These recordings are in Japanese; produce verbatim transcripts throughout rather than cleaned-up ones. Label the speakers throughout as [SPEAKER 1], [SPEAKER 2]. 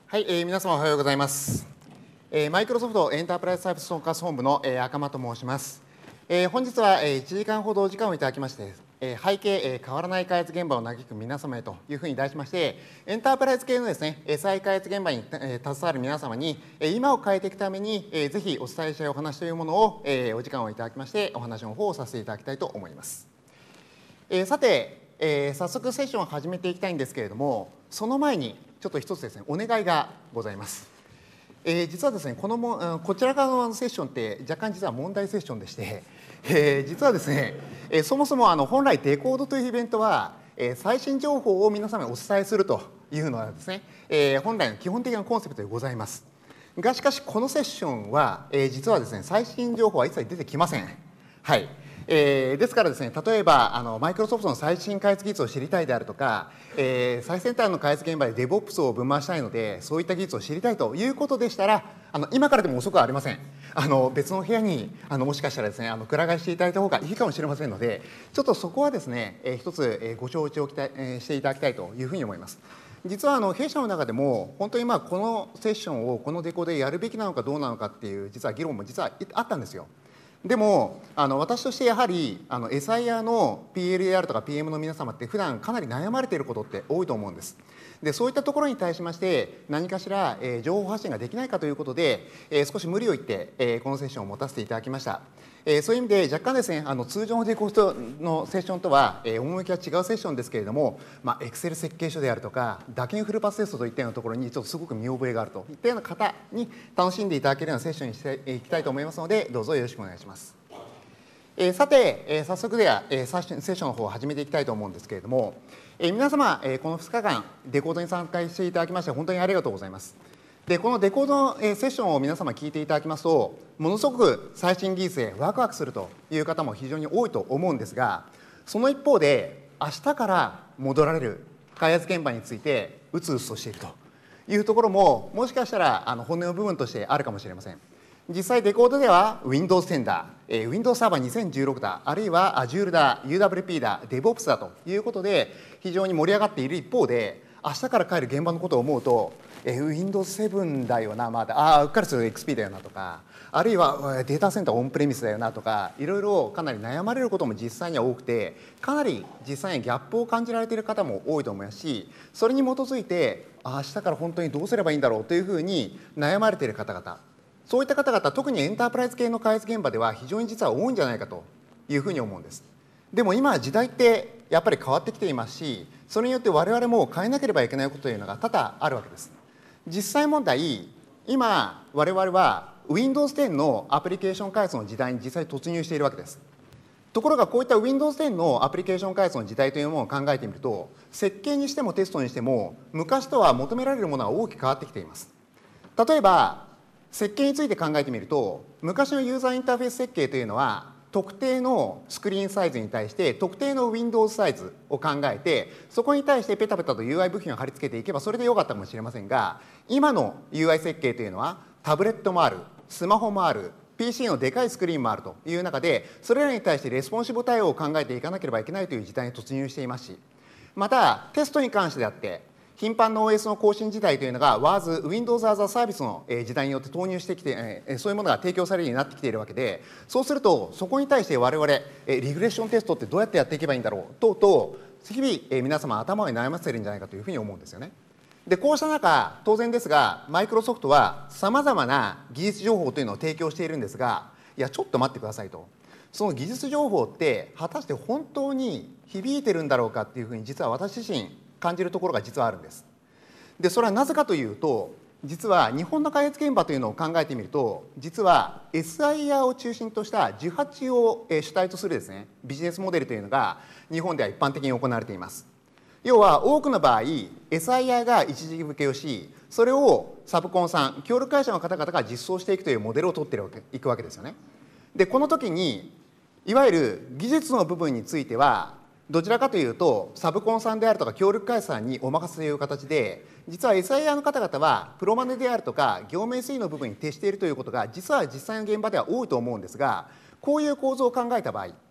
[SPEAKER 1] はい、えー、皆様おはようございます。えー、マイクロソフトエンタープライズサービス統括本部の、えー、赤間と申します。えー、本日は、えー、いちじかんほどお時間をいただきまして、えー、背景、えー、変わらない開発現場を嘆く皆様へというふうに題しまして、エンタープライズ系のですね、再開発現場に、えー、携わる皆様に、えー、今を変えていくために、えー、ぜひお伝えしたいお話というものを、えー、お時間をいただきまして、お話の方をさせていただきたいと思います。えー、さて、えー、早速セッションを始めていきたいんですけれども、その前にちょっと一つですね、お願いがございます。えー、実はですね、このもこちら側のセッションって若干実は問題セッションでして、えー、実はですね、えー、そもそもあの本来デコードというイベントは、えー、最新情報を皆様にお伝えするというのがですね、えー、本来の基本的なコンセプトでございます。がしかしこのセッションは、えー、実はですね、最新情報は一切出てきません。はい。えー、ですからですね、例えばあのマイクロソフトの最新開発技術を知りたいであるとか、えー、最先端の開発現場で デブオプス を分回したいので、そういった技術を知りたいということでしたら、あの今からでも遅くはありません。あの別の部屋にあのもしかしたらですね、あのくら替えしていただいた方がいいかもしれませんので、ちょっとそこはですね、えー、一つ、えー、ご承知をきた、えー、していただきたいというふうに思います。実はあの弊社の中でも本当にまあこのセッションをこのデコでやるべきなのかどうなのかっていう実は議論も実はあったんですよ。でもあの私としてやはりあの エスアイアール の ピーエル であるとか ピーエム の皆様って普段かなり悩まれていることって多いと思うんです。でそういったところに対しまして何かしら、えー、情報発信ができないかということで、えー、少し無理を言って、えー、このセッションを持たせていただきました。えー、そういう意味で若干ですね、あの通常のデコードのセッションとは、えー、趣は違うセッションですけれども、まあ、Excel 設計書であるとか打鍵フルパステストといったようなところにちょっとすごく見覚えがあるといったような方に楽しんでいただけるようなセッションにしていきたいと思いますので、どうぞよろしくお願いします。えー、さて、えー、早速では、えー、セッションの方を始めていきたいと思うんですけれども、えー、皆様、えー、このふつかかんデコードに参加していただきまして本当にありがとうございます。でこのデコードの、えー、セッションを皆様聞いていただきますと、ものすごく最新技術でワクワクするという方も非常に多いと思うんですが、その一方で明日から戻られる開発現場についてうつうつとしているというところももしかしたらあの本音の部分としてあるかもしれません。実際デコードでは ウィンドウズテン だ、えー、Windows Server にせんじゅうろくだ、あるいは Azure だ、ユーダブリューピー だ、デブオプス だということで非常に盛り上がっている一方で、明日から帰る現場のことを思うと、えー、ウィンドウズセブン だよな、まだああうっかりすると エックスピー だよなとか、あるいはデータセンターオンプレミスだよなとか、いろいろかなり悩まれることも実際には多くて、かなり実際にギャップを感じられている方も多いと思いますし、それに基づいて明日から本当にどうすればいいんだろうというふうに悩まれている方々、そういった方々、特にエンタープライズ系の開発現場では非常に実は多いんじゃないかというふうに思うんです。でも今時代ってやっぱり変わってきていますし、それによって我々も変えなければいけないことというのが多々あるわけです。実際問題、今我々は ウィンドウズテン のアプリケーション開発の時代に実際突入しているわけです。ところがこういった ウィンドウズテン のアプリケーション開発の時代というものを考えてみると、設計にしてもテストにしても昔とは求められるものは大きく変わってきています。例えば設計について考えてみると、昔のユーザーインターフェース設計というのは特定のスクリーンサイズに対して特定の Windows サイズを考えて、そこに対してペタペタと ユーアイ 部品を貼り付けていけばそれでよかったかもしれませんが、今の ユーアイ 設計というのはタブレットもある、スマホもある、 ピーシー のでかいスクリーンもあるという中で、それらに対してレスポンシブ対応を考えていかなければいけないという時代に突入していますし、またテストに関してであって頻繁な オーエス の更新自体というのが ワーズ、Windows as a Service の時代によって投入してきて、そういうものが提供されるようになってきているわけで、そうするとそこに対して我々リグレッションテストってどうやってやっていけばいいんだろう等々日々皆様頭を悩ませているんじゃないかというふうに思うんですよね。でこうした中、当然ですがマイクロソフトはさまざまな技術情報というのを提供しているんですが、いやちょっと待ってくださいと、その技術情報って果たして本当に響いてるんだろうかっていうふうに実は私自身感じるところが実はあるんです。でそれはなぜかというと、実は日本の開発現場というのを考えてみると、実は エスアイアール を中心とした受発を主体とするですね、ビジネスモデルというのが日本では一般的に行われています。要は多くの場合 エスアイアール が一時付けをし、それをサブコンさん、協力会社の方々が実装していくというモデルを取っていくわけですよね。でこの時にいわゆる技術の部分についてはどちらかというとサブコンさんであるとか協力会社さんにお任せという形で、実は エスアイアール の方々はプロマネであるとか業務 エスイー の部分に徹しているということが実は実際の現場では多いと思うんですが、こういう構造を考えた場合、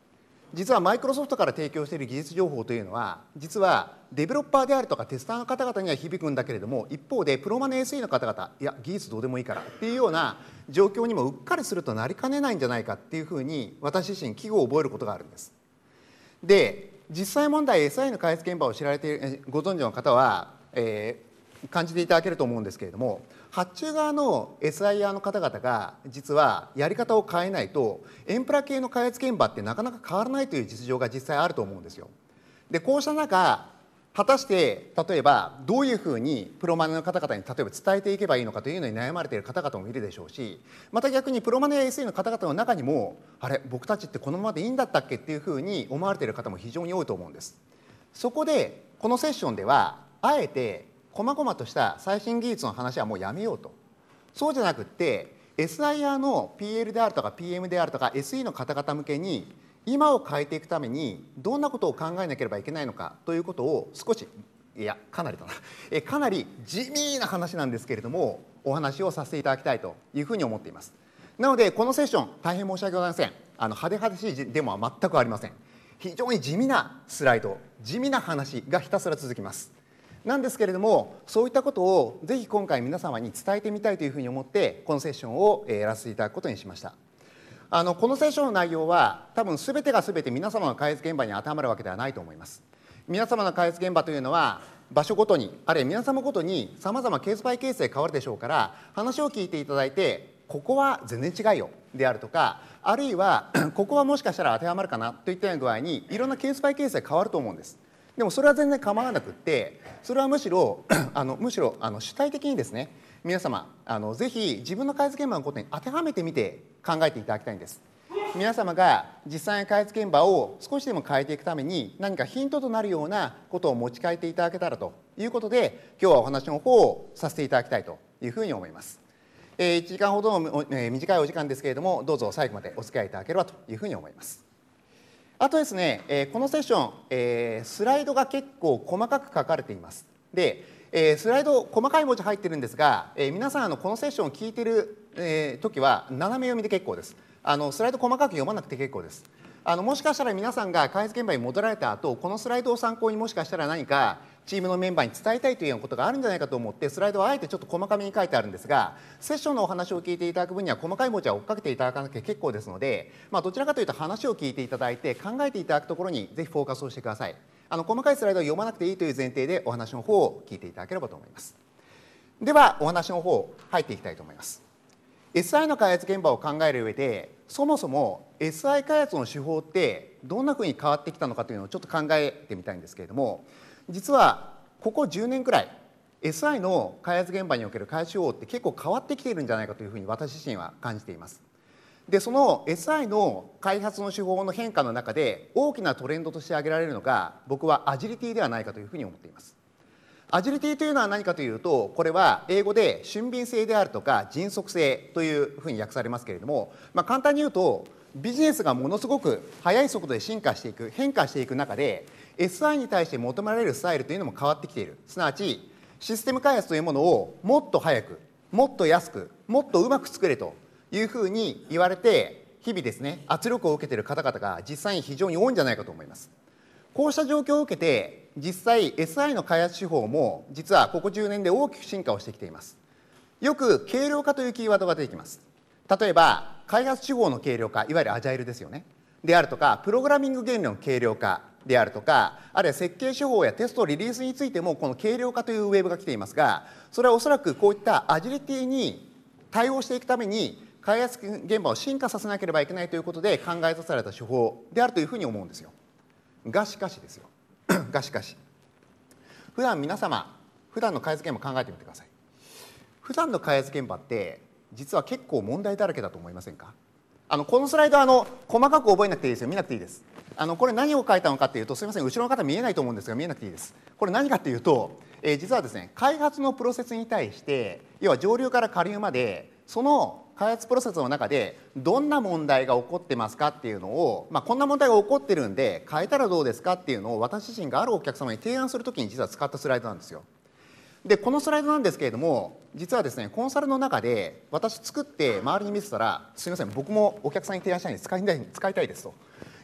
[SPEAKER 1] 実はマイクロソフトから提供している技術情報というのは実はデベロッパーであるとかテスターの方々には響くんだけれども、一方でプロマネ エスイー の方々、いや技術どうでもいいからっていうような状況にもうっかりするとなりかねないんじゃないかっていうふうに私自身危惧を覚えることがあるんです。で実際問題 エスアイ の開発現場を知られているご存知の方は、えー、感じていただけると思うんですけれども、発注側の エスアイ の方々が実はやり方を変えないとエンプラ系の開発現場ってなかなか変わらないという実情が実際あると思うんですよ。でこうした中果たして例えばどういうふうにプロマネの方々に例えば伝えていけばいいのかというのに悩まれている方々もいるでしょうし、また逆にプロマネ エスイー の方々の中にもあれ僕たちってこのままでいいんだったっけっていうふうに思われている方も非常に多いと思うんです。そこでこのセッションではあえて細々とした最新技術の話はもうやめようと、そうじゃなくって エスアイ の ピーエル であるとか ピーエム であるとか エスイー の方々向けに今を変えていくためにどんなことを考えなければいけないのかということを少しいやかなりだなえかなり地味な話なんですけれどもお話をさせていただきたいというふうに思っています。なのでこのセッション大変申し訳ございません。あの派手派手しいデモは全くありません。非常に地味なスライド、地味な話がひたすら続きます。なんですけれどもそういったことをぜひ今回皆様に伝えてみたいというふうに思ってこのセッションをやらせていただくことにしました。あのこのセッションの内容は多分全てが全て皆様の開発現場に当てはまるわけではないと思います。皆様の開発現場というのは場所ごとにあるいは皆様ごとにさまざまケースバイケースで変わるでしょうから、話を聞いていただいてここは全然違いよであるとか、あるいはここはもしかしたら当てはまるかなといったような具合にいろんなケースバイケースで変わると思うんです。でもそれは全然構わなくって、それはむしろあのむしろあの主体的にですね、皆様あのぜひ自分の開発現場のことに当てはめてみて考えていただきたいんです。皆様が実際の開発現場を少しでも変えていくために何かヒントとなるようなことを持ち帰っていただけたらということで今日はお話の方をさせていただきたいというふうに思います。いちじかんほどの短いお時間ですけれどもどうぞ最後までお付き合いいただければというふうに思います。あとですね、このセッションスライドが結構細かく書かれています。でスライド細かい文字入ってるんですが、皆さんあのこのセッションを聞いている時は斜め読みで結構です。あのスライド細かく読まなくて結構です。あのもしかしたら皆さんが開発現場に戻られた後このスライドを参考にもしかしたら何かチームのメンバーに伝えたいというようなことがあるんじゃないかと思ってスライドはあえてちょっと細かめに書いてあるんですが、セッションのお話を聞いていただく分には細かい文字は追っかけていただかなくて結構ですので、まあ、どちらかというと話を聞いていただいて考えていただくところにぜひフォーカスをしてください。あの細かいスライドを読まなくていいという前提でお話の方を聞いていただければと思います。ではお話の方入っていきたいと思います。エスアイ の開発現場を考える上でそもそも エスアイ 開発の手法ってどんなふうに変わってきたのかというのをちょっと考えてみたいんですけれども、実はここじゅうねんくらい エスアイ の開発現場における開発手法って結構変わってきているんじゃないかというふうに私自身は感じています。でその エスアイ の開発の手法の変化の中で大きなトレンドとして挙げられるのが僕はアジリティではないかというふうに思っています。アジリティというのは何かというと、これは英語で俊敏性であるとか迅速性というふうに訳されますけれども、まあ、簡単に言うとビジネスがものすごく速い速度で進化していく変化していく中で エスアイ に対して求められるスタイルというのも変わってきている。すなわちシステム開発というものをもっと速くもっと安くもっとうまく作れというふうに言われて日々ですね圧力を受けている方々が実際に非常に多いんじゃないかと思います。こうした状況を受けて実際 エスアイ の開発手法も実はここじゅうねんで大きく進化をしてきています。よく軽量化というキーワードが出てきます。例えば開発手法の軽量化、いわゆるアジャイルですよね、であるとかプログラミング原理の軽量化であるとか、あるいは設計手法やテストリリースについてもこの軽量化というウェーブが来ていますが、それはおそらくこういったアジリティに対応していくために開発現場を進化させなければいけないということで考え出された手法であるというふうに思うんですよ。がしかしですよがしかし普段皆様普段の開発現場考えてみてください。普段の開発現場って実は結構問題だらけだと思いませんか？あのこのスライドはあの細かく覚えなくていいですよ。見なくていいです。あのこれ何を書いたのかというと、すみません後ろの方見えないと思うんですが見えなくていいです。これ何かというと、えー、実はですね開発のプロセスに対して要は上流から下流までその開発プロセスの中でどんな問題が起こってますかっていうのを、まあ、こんな問題が起こってるんで変えたらどうですかっていうのを私自身があるお客様に提案するときに実は使ったスライドなんですよ。でこのスライドなんですけれども、実はですねコンサルの中で私作って周りに見せたら、すみません僕もお客さんに提案したいんで使いたい使いたいですと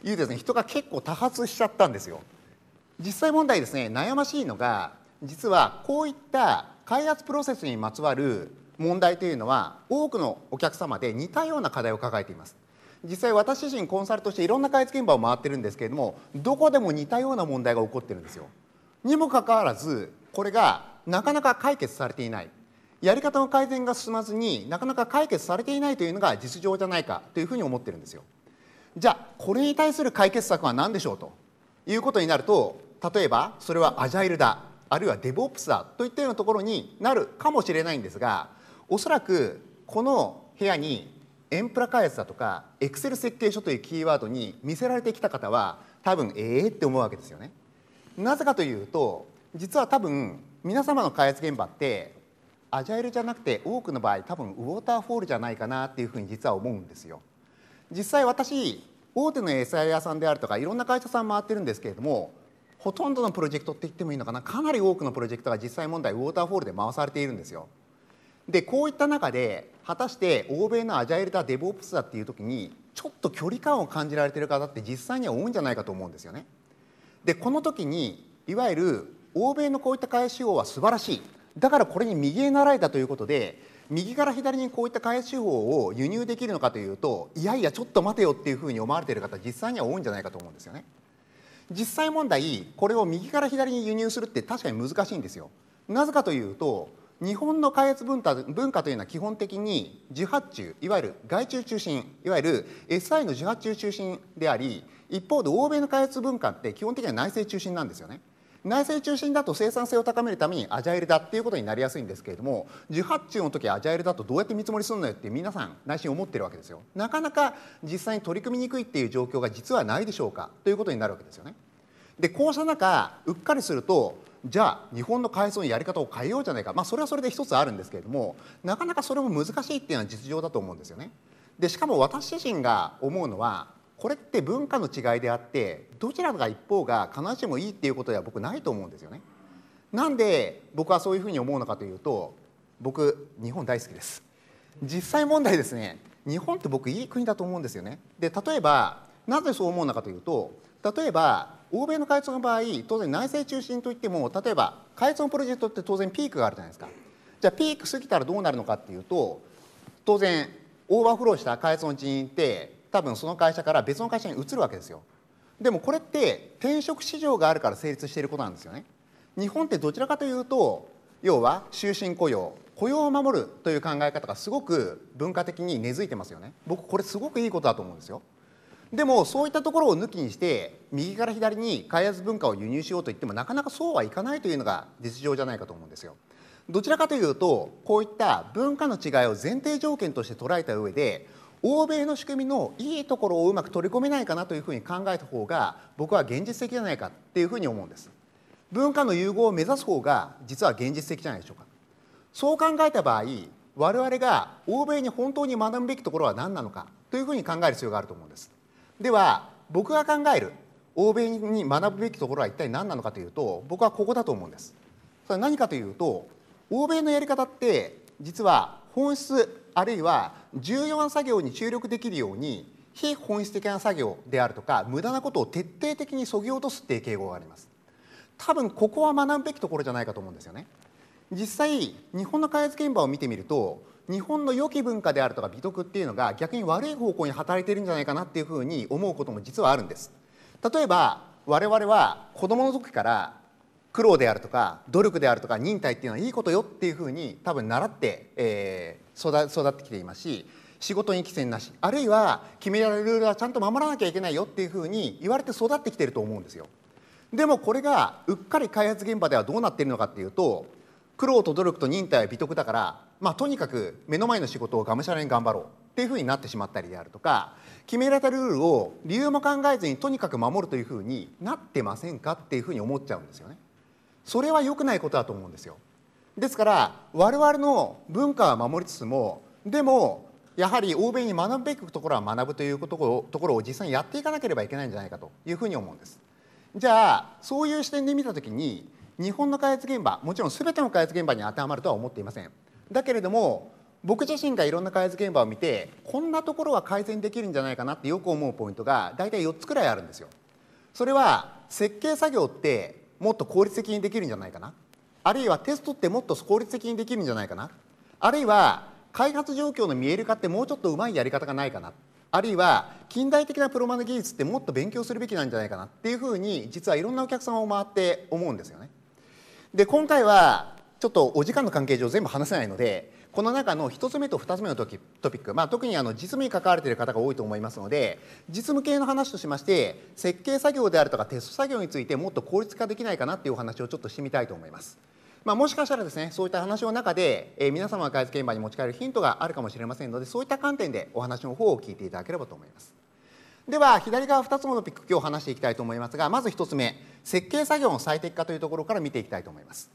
[SPEAKER 1] いうですね、人が結構多発しちゃったんですよ。実際問題ですね、悩ましいのが、実はこういった開発プロセスにまつわる問題というのは、多くのお客様で似たような課題を抱えています。実際私自身コンサルとしていろんな開発現場を回ってるんですけれども、どこでも似たような問題が起こってるんですよ。にもかかわらず、これがなかなか解決されていない。やり方の改善が進まずになかなか解決されていないというのが実情じゃないかというふうに思ってるんですよ。じゃあこれに対する解決策は何でしょうということになると、例えばそれはアジャイルだ、あるいはデブオプスだといったようなところになるかもしれないんですが、おそらくこの部屋にエンプラ開発だとかエクセル設計書というキーワードに見せられてきた方は多分ええって思うわけですよね。なぜかというと、実は多分皆様の開発現場ってアジャイルじゃなくて多くの場合多分ウォーターフォールじゃないかなっていうふうに実は思うんですよ。実際私大手の エスアイ 屋さんであるとかいろんな会社さん回ってるんですけれども、ほとんどのプロジェクトって言ってもいいのかな、かなり多くのプロジェクトが実際問題ウォーターフォールで回されているんですよ。でこういった中で果たして欧米のアジャイルだデブオプスだっていう時にちょっと距離感を感じられている方って実際には多いんじゃないかと思うんですよね。でこの時にいわゆる欧米のこういった開発手法は素晴らしい、だからこれに右へ習えたということで右から左にこういった開発手法を輸入できるのかというと、いやいやちょっと待てよっていうふうに思われている方実際には多いんじゃないかと思うんですよね。実際問題これを右から左に輸入するって確かに難しいんですよ。なぜかというと日本の開発文化、文化というのは基本的に受発注、いわゆる外注中心、いわゆる エスアイ の受発注中心であり、一方で欧米の開発文化って基本的には内製中心なんですよね。内製中心だと生産性を高めるためにアジャイルだっていうことになりやすいんですけれども、受発注の時アジャイルだとどうやって見積もりするのよって皆さん内心思ってるわけですよ。なかなか実際に取り組みにくいっていう状況が実はないでしょうかということになるわけですよね。でこうした中うっかりすると、じゃあ日本の開発のやり方を変えようじゃないか、まあ、それはそれで一つあるんですけれども、なかなかそれも難しいっていうのは実情だと思うんですよね。でしかも私自身が思うのは、これって文化の違いであってどちらか一方が必ずしもいいっていうことでは僕ないと思うんですよね。なんで僕はそういうふうに思うのかというと、僕日本大好きです。実際問題ですね、日本って僕いい国だと思うんですよね。で例えばなぜそう思うのかというと、例えば欧米の開発の場合当然内製中心といっても、例えば開発のプロジェクトって当然ピークがあるじゃないですか。じゃあピーク過ぎたらどうなるのかっていうと、当然オーバーフローした開発の人員って多分その会社から別の会社に移るわけですよ。でもこれって転職市場があるから成立していることなんですよね。日本ってどちらかというと、要は終身雇用、雇用を守るという考え方がすごく文化的に根付いてますよね。僕これすごくいいことだと思うんですよ。でもそういったところを抜きにして右から左に開発文化を輸入しようといってもなかなかそうはいかないというのが実情じゃないかと思うんですよ。どちらかというとこういった文化の違いを前提条件として捉えた上で、欧米の仕組みのいいところをうまく取り込めないかなというふうに考えた方が僕は現実的じゃないかっていうふうに思うんです。文化の融合を目指す方が実は現実的じゃないでしょうか。そう考えた場合、我々が欧米に本当に学ぶべきところは何なのかというふうに考える必要があると思うんです。では僕が考える欧米に学ぶべきところは一体何なのかというと、僕はここだと思うんです。それは何かというと、欧米のやり方って実は本質あるいは重要な作業に注力できるように非本質的な作業であるとか無駄なことを徹底的に削ぎ落とすっていう傾向があります。多分ここは学ぶべきところじゃないかと思うんですよね。実際日本の開発現場を見てみると、日本の良き文化であるとか美徳っていうのが逆に悪い方向に働いているんじゃないかなっていうふうに思うことも実はあるんです。例えば我々は子どもの時から苦労であるとか努力であるとか忍耐っていうのはいいことよっていうふうに多分習って、えー、育, 育ってきていますし、仕事に寄せなし、あるいは決められるルールはちゃんと守らなきゃいけないよっていうふうに言われて育ってきていると思うんですよ。でもこれがうっかり開発現場ではどうなっているのかっていうと、苦労と努力と忍耐は美徳だから、まあ、とにかく目の前の仕事をがむしゃらに頑張ろうっていうふうになってしまったりであるとか、決められたルールを理由も考えずにとにかく守るというふうになってませんかっていうふうに思っちゃうんですよね。それは良くないことだと思うんですよ。ですから我々の文化は守りつつも、でもやはり欧米に学ぶべきところは学ぶというところを、ところを実際にやっていかなければいけないんじゃないかというふうに思うんです。じゃあそういう視点で見たときに日本の開発現場、もちろん全ての開発現場に当てはまるとは思っていません。だけれども僕自身がいろんな開発現場を見てこんなところは改善できるんじゃないかなってよく思うポイントが大体よっつくらいあるんですよ。それは設計作業ってもっと効率的にできるんじゃないかな、あるいはテストってもっと効率的にできるんじゃないかな、あるいは開発状況の見える化ってもうちょっとうまいやり方がないかな、あるいは近代的なプロマネ技術ってもっと勉強するべきなんじゃないかなっていうふうに実はいろんなお客様を回って思うんですよね。で今回はちょっとお時間の関係上全部話せないのでこの中のひとつめとふたつめのトピック、まあ、特にあの実務に関われている方が多いと思いますので実務系の話としまして設計作業であるとかテスト作業についてもっと効率化できないかなっていうお話をちょっとしてみたいと思います。まあ、もしかしたらですねそういった話の中で、えー、皆様の開発現場に持ち帰るヒントがあるかもしれませんのでそういった観点でお話の方を聞いていただければと思います。では左側ふたつのトピック今日話していきたいと思いますがまずひとつめ設計作業の最適化というところから見ていきたいと思います。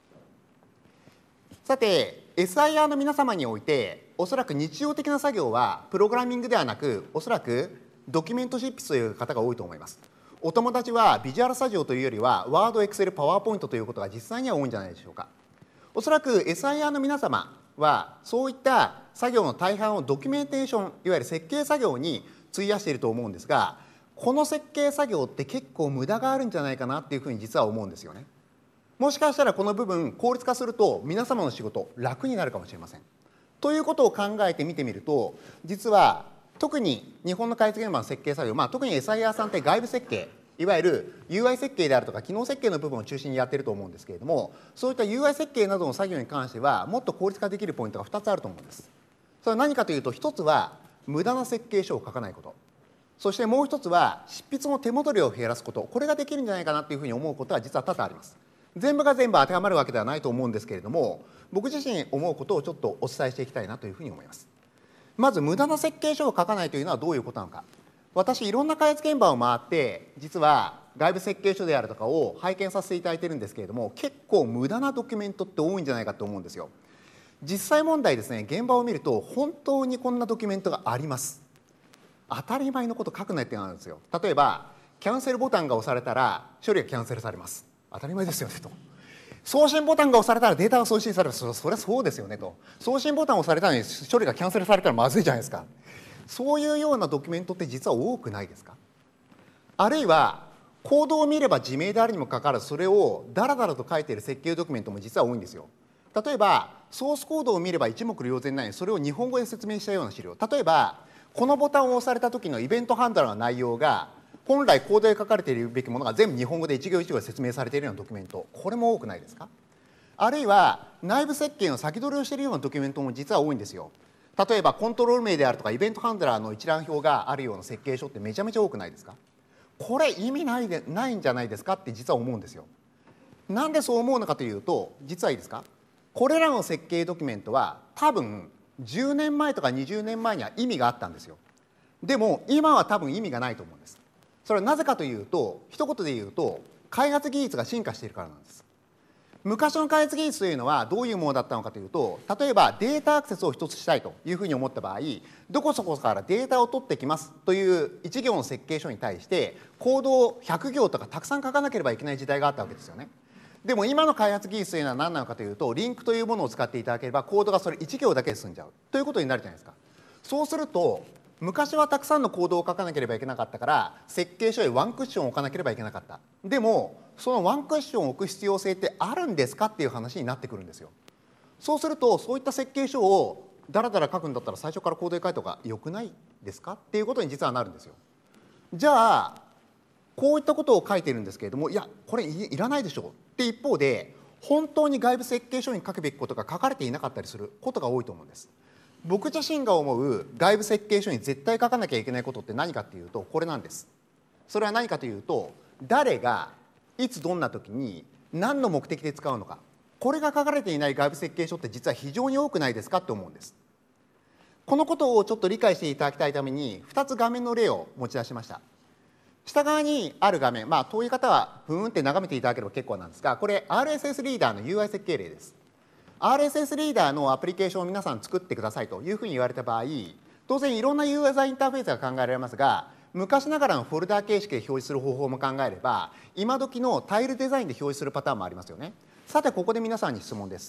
[SPEAKER 1] さて エスアイアール の皆様においておそらく日常的な作業はプログラミングではなくおそらくドキュメント執筆という方が多いと思います。お友達はビジュアルスタジオというよりはワード、エクセル、パワーポイントということが実際には多いんじゃないでしょうか。おそらく エスアイアール の皆様はそういった作業の大半をドキュメンテーションいわゆる設計作業に費やしていると思うんですがこの設計作業って結構無駄があるんじゃないかなっていうふうに実は思うんですよね。もしかしたらこの部分効率化すると皆様の仕事楽になるかもしれません。ということを考えてみてみると実は特に日本の開発現場の設計作業、まあ、特に エスアイアール さんって外部設計いわゆる ユーアイ 設計であるとか機能設計の部分を中心にやっていると思うんですけれどもそういった ユーアイ 設計などの作業に関してはもっと効率化できるポイントがふたつあると思うんです。それは何かというとひとつは無駄な設計書を書かないこと、そしてもう一つは執筆の手戻りを減らすこと、これができるんじゃないかなというふうに思うことは実は多々あります。全部が全部当てはまるわけではないと思うんですけれども僕自身思うことをちょっとお伝えしていきたいなというふうに思います。まず無駄な設計書を書かないというのはどういうことなのか。私いろんな開発現場を回って実は外部設計書であるとかを拝見させていただいているんですけれども結構無駄なドキュメントって多いんじゃないかと思うんですよ。実際問題ですね現場を見ると本当にこんなドキュメントがあります。当たり前のこと書くなっていうのがあるんですよ。例えばキャンセルボタンが押されたら処理がキャンセルされます。当たり前ですよねと。送信ボタンが押されたらデータが送信されます。そそれはそうですよねと。送信ボタンを押されたのに処理がキャンセルされたらまずいじゃないですか。そういうようなドキュメントって実は多くないですか。あるいはコードを見れば自明であるにもかかわらずそれをダラダラと書いている設計ドキュメントも実は多いんですよ。例えばソースコードを見れば一目瞭然ないそれを日本語で説明したような資料、例えばこのボタンを押された時のイベントハンドラーの内容が本来コードで書かれているべきものが全部日本語で一行一行で説明されているようなドキュメント、これも多くないですか。あるいは内部設計の先取りをしているようなドキュメントも実は多いんですよ。例えばコントロール名であるとかイベントハンドラーの一覧表があるような設計書ってめちゃめちゃ多くないですか。これ意味ないでないんじゃないですかって実は思うんですよ。なんでそう思うのかというと実はいいですか、これらの設計ドキュメントは多分じゅうねんまえとかにじゅうねんまえには意味があったんですよ。でも今は多分意味がないと思うんです。それはなぜかというと一言で言うと開発技術が進化しているからなんです。昔の開発技術というのはどういうものだったのかというと例えばデータアクセスを一つしたいというふうに思った場合どこそこからデータを取ってきますという一行の設計書に対してコードをひゃく行とかたくさん書かなければいけない時代があったわけですよね。でも今の開発技術というのは何なのかというとリンクというものを使っていただければコードがそれいち行だけで済んじゃうということになるじゃないですか。そうすると昔はたくさんのコードを書かなければいけなかったから設計書にワンクッションを置かなければいけなかった。でもそのワンクッションを置く必要性ってあるんですかっていう話になってくるんですよ。そうするとそういった設計書をだらだら書くんだったら最初からコードで書いた方がよくないですかっていうことに実はなるんですよ。じゃあこういったことを書いているんですけれどもいやこれ い, いらないでしょうって一方で本当に外部設計書に書くべきことが書かれていなかったりすることが多いと思うんです。僕自身が思う外部設計書に絶対書かなきゃいけないことって何かっていうとこれなんです。それは何かというと誰がいつどんな時に何の目的で使うのか、これが書かれていない外部設計書って実は非常に多くないですかって思うんです。このことをちょっと理解していただきたいためにふたつ画面の例を持ち出しました。下側にある画面、まあ遠い方はふーんって眺めていただければ結構なんですがこれ アールエスエス リーダーの ユーアイ 設計例です。アールエスエス リーダーのアプリケーションを皆さん作ってくださいというふうに言われた場合当然いろんなユーザーインターフェースが考えられますが昔ながらのフォルダー形式で表示する方法も考えれば今時のタイルデザインで表示するパターンもありますよね。さてここで皆さんに質問です。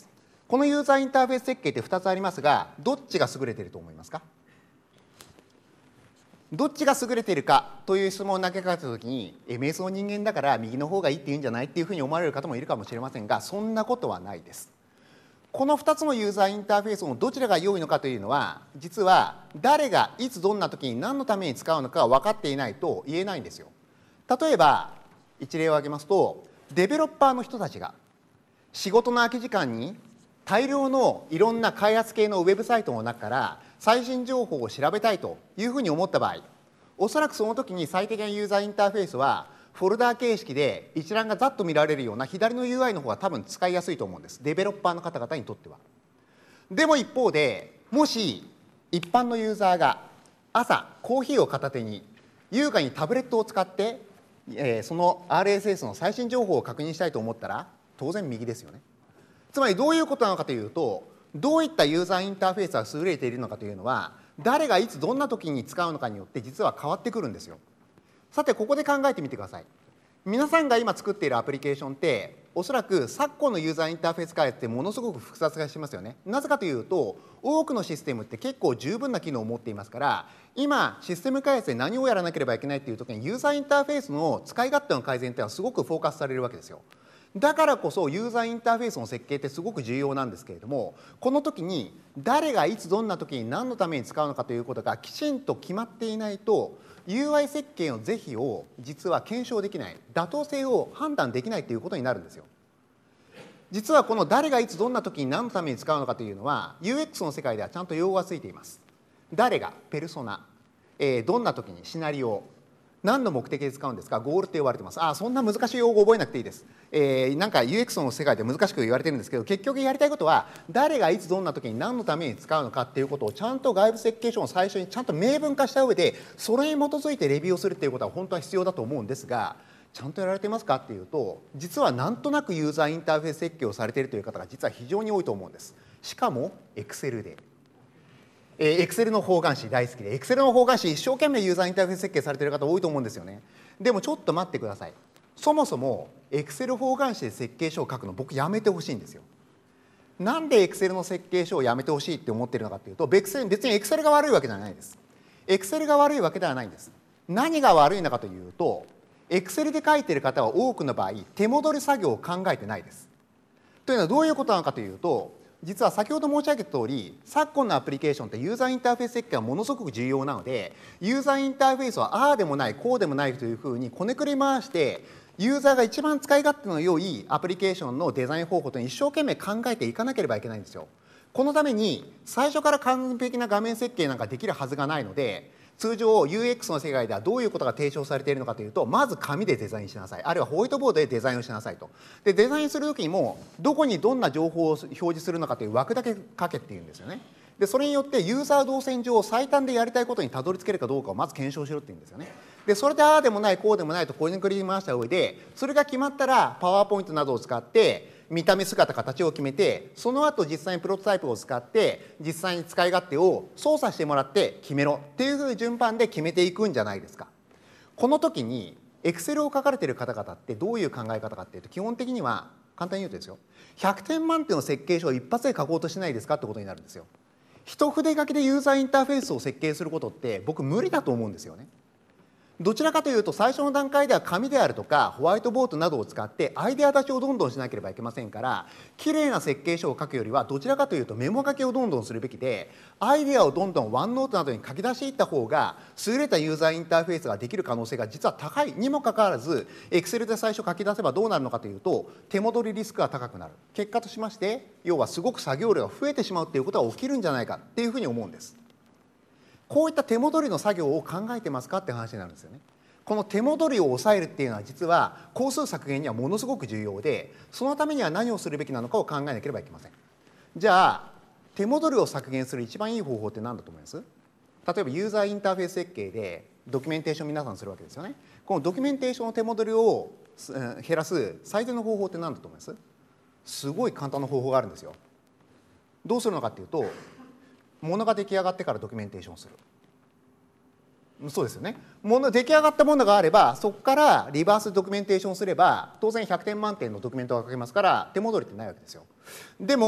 [SPEAKER 1] このユーザーインターフェース設計ってふたつありますが、どっちが優れていると思いますか？どっちが優れているかという質問を投げかけたときに、え瞑想の人間だから右の方がいいって言うんじゃないっていうふうに思われる方もいるかもしれませんが、そんなことはないです。このふたつのユーザーインターフェースのどちらが良いのかというのは、実は誰がいつどんな時に何のために使うのかが分かっていないと言えないんですよ。例えば一例を挙げますと、デベロッパーの人たちが仕事の空き時間に大量のいろんな開発系のウェブサイトの中から最新情報を調べたいというふうに思った場合、おそらくその時に最適なユーザーインターフェースはフォルダー形式で一覧がざっと見られるような左の ユーアイ の方が多分使いやすいと思うんです、デベロッパーの方々にとっては。でも一方で、もし一般のユーザーが朝コーヒーを片手に優雅にタブレットを使って、えー、その アールエスエス の最新情報を確認したいと思ったら当然右ですよね。つまりどういうことなのかというと、どういったユーザーインターフェースが優れているのかというのは、誰がいつどんな時に使うのかによって実は変わってくるんですよ。さてここで考えてみてください。皆さんが今作っているアプリケーションっておそらく昨今のユーザーインターフェース開発ってものすごく複雑化してますよね。なぜかというと、多くのシステムって結構十分な機能を持っていますから、今システム開発で何をやらなければいけないという時にユーザーインターフェースの使い勝手の改善っていうのはすごくフォーカスされるわけですよ。だからこそユーザーインターフェースの設計ってすごく重要なんですけれども、この時に誰がいつどんな時に何のために使うのかということがきちんと決まっていないと、 ユーアイ 設計の是非を実は検証できない、妥当性を判断できないということになるんですよ。実はこの誰がいつどんな時に何のために使うのかというのは ユーエックス の世界ではちゃんと用語がついています。誰が、ペルソナ、えー、どんな時に、シナリオ、何の目的で使うんですか、ゴールって言われてます。ああ、そんな難しい用語覚えなくていいです。えー、なんか ユーエックス の世界で難しく言われてるんですけど、結局やりたいことは誰がいつどんな時に何のために使うのかっていうことをちゃんと外部設計書の最初にちゃんと明文化した上で、それに基づいてレビューをするっていうことは本当は必要だと思うんですが、ちゃんとやられてますかっていうと、実はなんとなくユーザーインターフェース設計をされているという方が実は非常に多いと思うんです。しかも Excel で。えー、Excel の方眼紙大好きで、Excel の方眼紙一生懸命ユーザーインターフェース設計されている方多いと思うんですよね。でもちょっと待ってください。そもそも Excel 方眼紙で設計書を書くの僕やめてほしいんですよ。なんで Excel の設計書をやめてほしいって思っているのかというと、別に Excel が悪いわけじゃないです。Excel が悪いわけではないんです。何が悪いのかというと、Excel で書いている方は多くの場合手戻り作業を考えてないです。というのはどういうことなのかというと、実は先ほど申し上げた通り、昨今のアプリケーションってユーザーインターフェース設計がものすごく重要なので、ユーザーインターフェースはああでもないこうでもないというふうにこねくり回して、ユーザーが一番使い勝手の良いアプリケーションのデザイン方法というのを一生懸命考えていかなければいけないんですよ。このために最初から完璧な画面設計なんかできるはずがないので、通常 ユーエックス の世界ではどういうことが提唱されているのかというと、まず紙でデザインしなさい、あるいはホワイトボードでデザインをしなさいと。でデザインする時にもどこにどんな情報を表示するのかという枠だけ書けっていうんですよね。でそれによってユーザー動線上最短でやりたいことにたどり着けるかどうかをまず検証しろっていうんですよね。でそれでああでもないこうでもないとこねくり回した上で、それが決まったらパワーポイントなどを使って見た目姿形を決めて、その後実際にプロトタイプを使って実際に使い勝手を操作してもらって決めろっていう順番で決めていくんじゃないですか。この時に Excel を書かれている方々ってどういう考え方かっていうと、基本的には簡単に言うとですよ、ひゃくてん満点の設計書を一発で書こうとしないですかってことになるんですよ。一筆書きでユーザーインターフェースを設計することって僕無理だと思うんですよね。どちらかというと最初の段階では紙であるとかホワイトボードなどを使ってアイデア出しをどんどんしなければいけませんから、きれいな設計書を書くよりはどちらかというとメモ書きをどんどんするべきで、アイデアをどんどんワンノートなどに書き出していった方が優れたユーザーインターフェースができる可能性が実は高いにもかかわらず、 Excel で最初書き出せばどうなるのかというと、手戻りリスクが高くなる。結果としまして要はすごく作業量が増えてしまうということが起きるんじゃないかっていうふうに思うんです。こういった手戻りの作業を考えてますかって話になるんですよね。この手戻りを抑えるっていうのは実は工数削減にはものすごく重要で、そのためには何をするべきなのかを考えなければいけません。じゃあ手戻りを削減する一番いい方法って何だと思います？例えばユーザーインターフェース設計でドキュメンテーション皆さんするわけですよね。このドキュメンテーションの手戻りを減らす最善の方法って何だと思います？すごい簡単な方法があるんですよ。どうするのかっていうと、ものが出来上がってからドキュメンテーションする。そうですよね。もの出来上がったものがあればそこからリバースドキュメンテーションすれば当然ひゃくてん満点のドキュメントが書けますから手戻りってないわけですよ。でも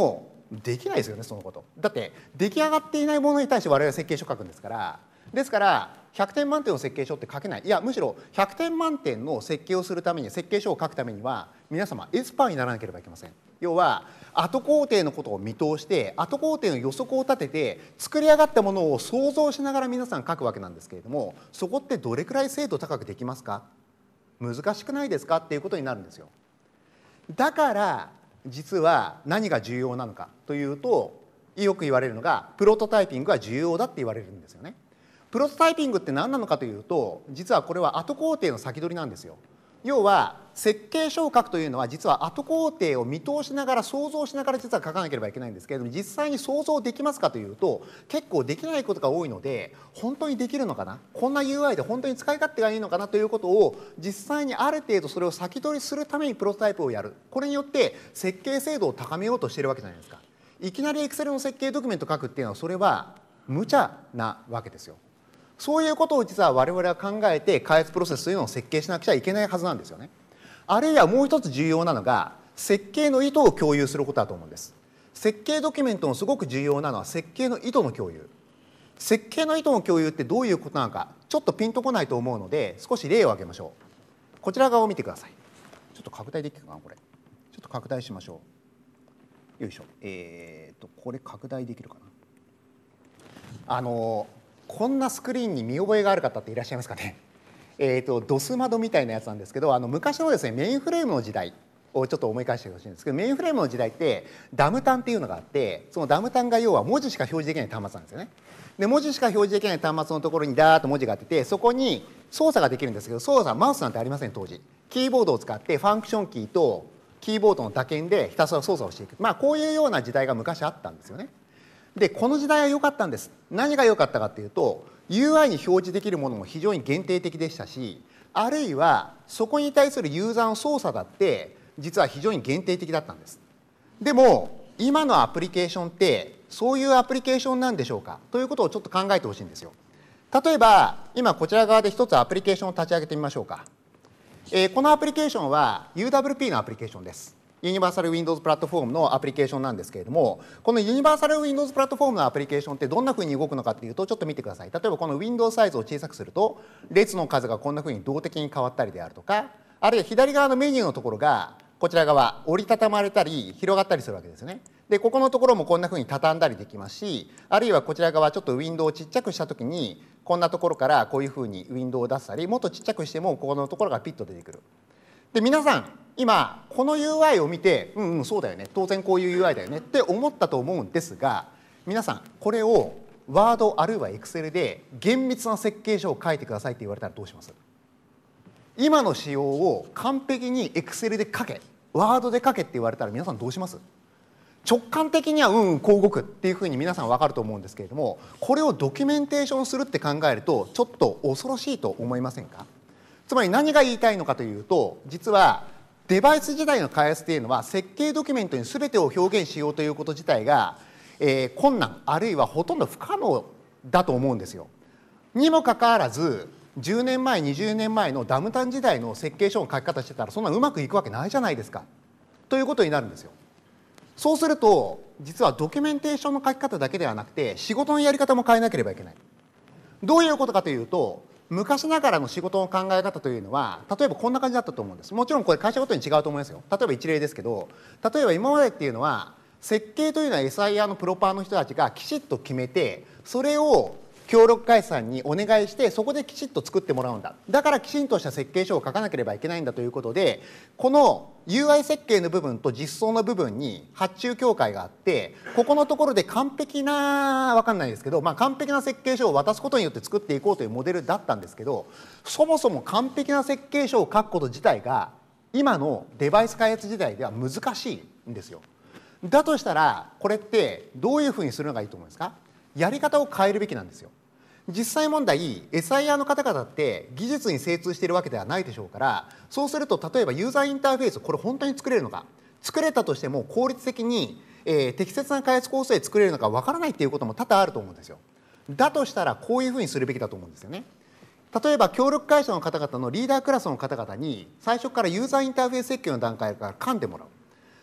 [SPEAKER 1] できないですよね、そのこと。だって出来上がっていないものに対して我々は設計書を書くんですから。ですからひゃくてん満点の設計書って書けない。いやむしろひゃくてん満点の設計をするために、設計書を書くためには皆様エスパーにならなければいけません。要は後工程のことを見通して、後工程の予測を立てて作り上がったものを想像しながら皆さん書くわけなんですけれども、そこってどれくらい精度高くできますか、難しくないですかっていうことになるんですよ。だから実は何が重要なのかというと、よく言われるのがプロトタイピングが重要だって言われるんですよね。プロトタイピングって何なのかというと、実はこれは後工程の先取りなんですよ。要は設計書を書くというのは実は後工程を見通しながら想像しながら実は書かなければいけないんですけれども、実際に想像できますかというと結構できないことが多いので、本当にできるのかな、こんな ユーアイ で本当に使い勝手がいいのかなということを実際にある程度それを先取りするためにプロトタイプをやる。これによって設計精度を高めようとしているわけじゃないですか。いきなり Excel の設計ドキュメント書くっていうのはそれは無茶なわけですよ。そういうことを実は我々は考えて開発プロセスというのを設計しなくちゃいけないはずなんですよね。あるいはもう一つ重要なのが設計の意図を共有することだと思うんです。設計ドキュメントのすごく重要なのは設計の意図の共有。設計の意図の共有ってどういうことなのかちょっとピンとこないと思うので、少し例を挙げましょう。こちら側を見てください。ちょっと拡大できるかな、これ。ちょっと拡大しましょう。よいしょ。えーとこれ拡大できるかな。あのこんなスクリーンに見覚えがある方っていらっしゃいますかね。えーとドス窓みたいなやつなんですけど、あの昔のですねメインフレームの時代をちょっと思い返してほしいんですけど、メインフレームの時代ってダムタンっていうのがあって、そのダムタンが要は文字しか表示できない端末なんですよね。で文字しか表示できない端末のところにダーッと文字があってて、そこに操作ができるんですけど、操作マウスなんてありません当時。キーボードを使ってファンクションキーとキーボードの打鍵でひたすら操作をしていく、まあこういうような時代が昔あったんですよね。でこの時代は良かったんです。何が良かったかっていうと ユーアイ に表示できるものも非常に限定的でしたし、あるいはそこに対するユーザーの操作だって実は非常に限定的だったんです。でも今のアプリケーションってそういうアプリケーションなんでしょうかということをちょっと考えてほしいんですよ。例えば今こちら側で一つアプリケーションを立ち上げてみましょうか。えー、このアプリケーションは ユーダブリューピー のアプリケーションです。ユニバーサル Windows プラットフォームのアプリケーションなんですけれども、このユニバーサル Windows プラットフォームのアプリケーションってどんなふうに動くのかっていうと、ちょっと見てください。例えばこの Windows サイズを小さくすると列の数がこんなふうに動的に変わったりであるとか、あるいは左側のメニューのところがこちら側折りたたまれたり広がったりするわけですよね。でここのところもこんなふうに畳んだりできますし、あるいはこちら側ちょっとウィンドウをちっちゃくしたときにこんなところからこういうふうにウィンドウを出したり、もっとちっちゃくしてもここのところがピッと出てくる。で皆さん今この ユーアイ を見てうんうんそうだよね、当然こういう ユーアイ だよねって思ったと思うんですが、皆さんこれを Word あるいは Excel で厳密な設計書を書いてくださいって言われたらどうします？今の仕様を完璧に Excel で書け、Word で書けって言われたら皆さんどうします？直感的にはうんうんこう動くっていうふうに皆さん分かると思うんですけれども、これをドキュメンテーションするって考えるとちょっと恐ろしいと思いませんか？つまり何が言いたいのかというと、実はデバイス時代の開発というのは設計ドキュメントに全てを表現しようということ自体が、えー、困難あるいはほとんど不可能だと思うんですよ。にもかかわらずじゅうねんまえにじゅうねんまえのダムタン時代の設計書の書き方してたらそんなうまくいくわけないじゃないですかということになるんですよ。そうすると実はドキュメンテーションの書き方だけではなくて仕事のやり方も変えなければいけない。どういうことかというと、昔ながらの仕事の考え方というのは例えばこんな感じだったと思うんです。もちろんこれ会社ごとに違うと思いますよ。例えば一例ですけど、例えば今までっていうのは設計というのは エスアイアール のプロパーの人たちがきちっと決めて、それを協力会社さんにお願いしてそこできちっと作ってもらうんだ、だからきちんとした設計書を書かなければいけないんだということで、この ユーアイ 設計の部分と実装の部分に発注境界があって、ここのところで完璧な分かんないですけど、まあ、完璧な設計書を渡すことによって作っていこうというモデルだったんですけど、そもそも完璧な設計書を書くこと自体が今のデバイス開発時代では難しいんですよ。だとしたらこれってどういうふうにするのがいいと思いますか？やり方を変えるべきなんですよ。実際問題 エスアイアール の方々って技術に精通しているわけではないでしょうから、そうすると例えばユーザーインターフェースこれ本当に作れるのか、作れたとしても効率的に、えー、適切な開発構成作れるのかわからないっていうことも多々あると思うんですよ。だとしたらこういうふうにするべきだと思うんですよね。例えば協力会社の方々のリーダークラスの方々に最初からユーザーインターフェース設計の段階から噛んでもらう。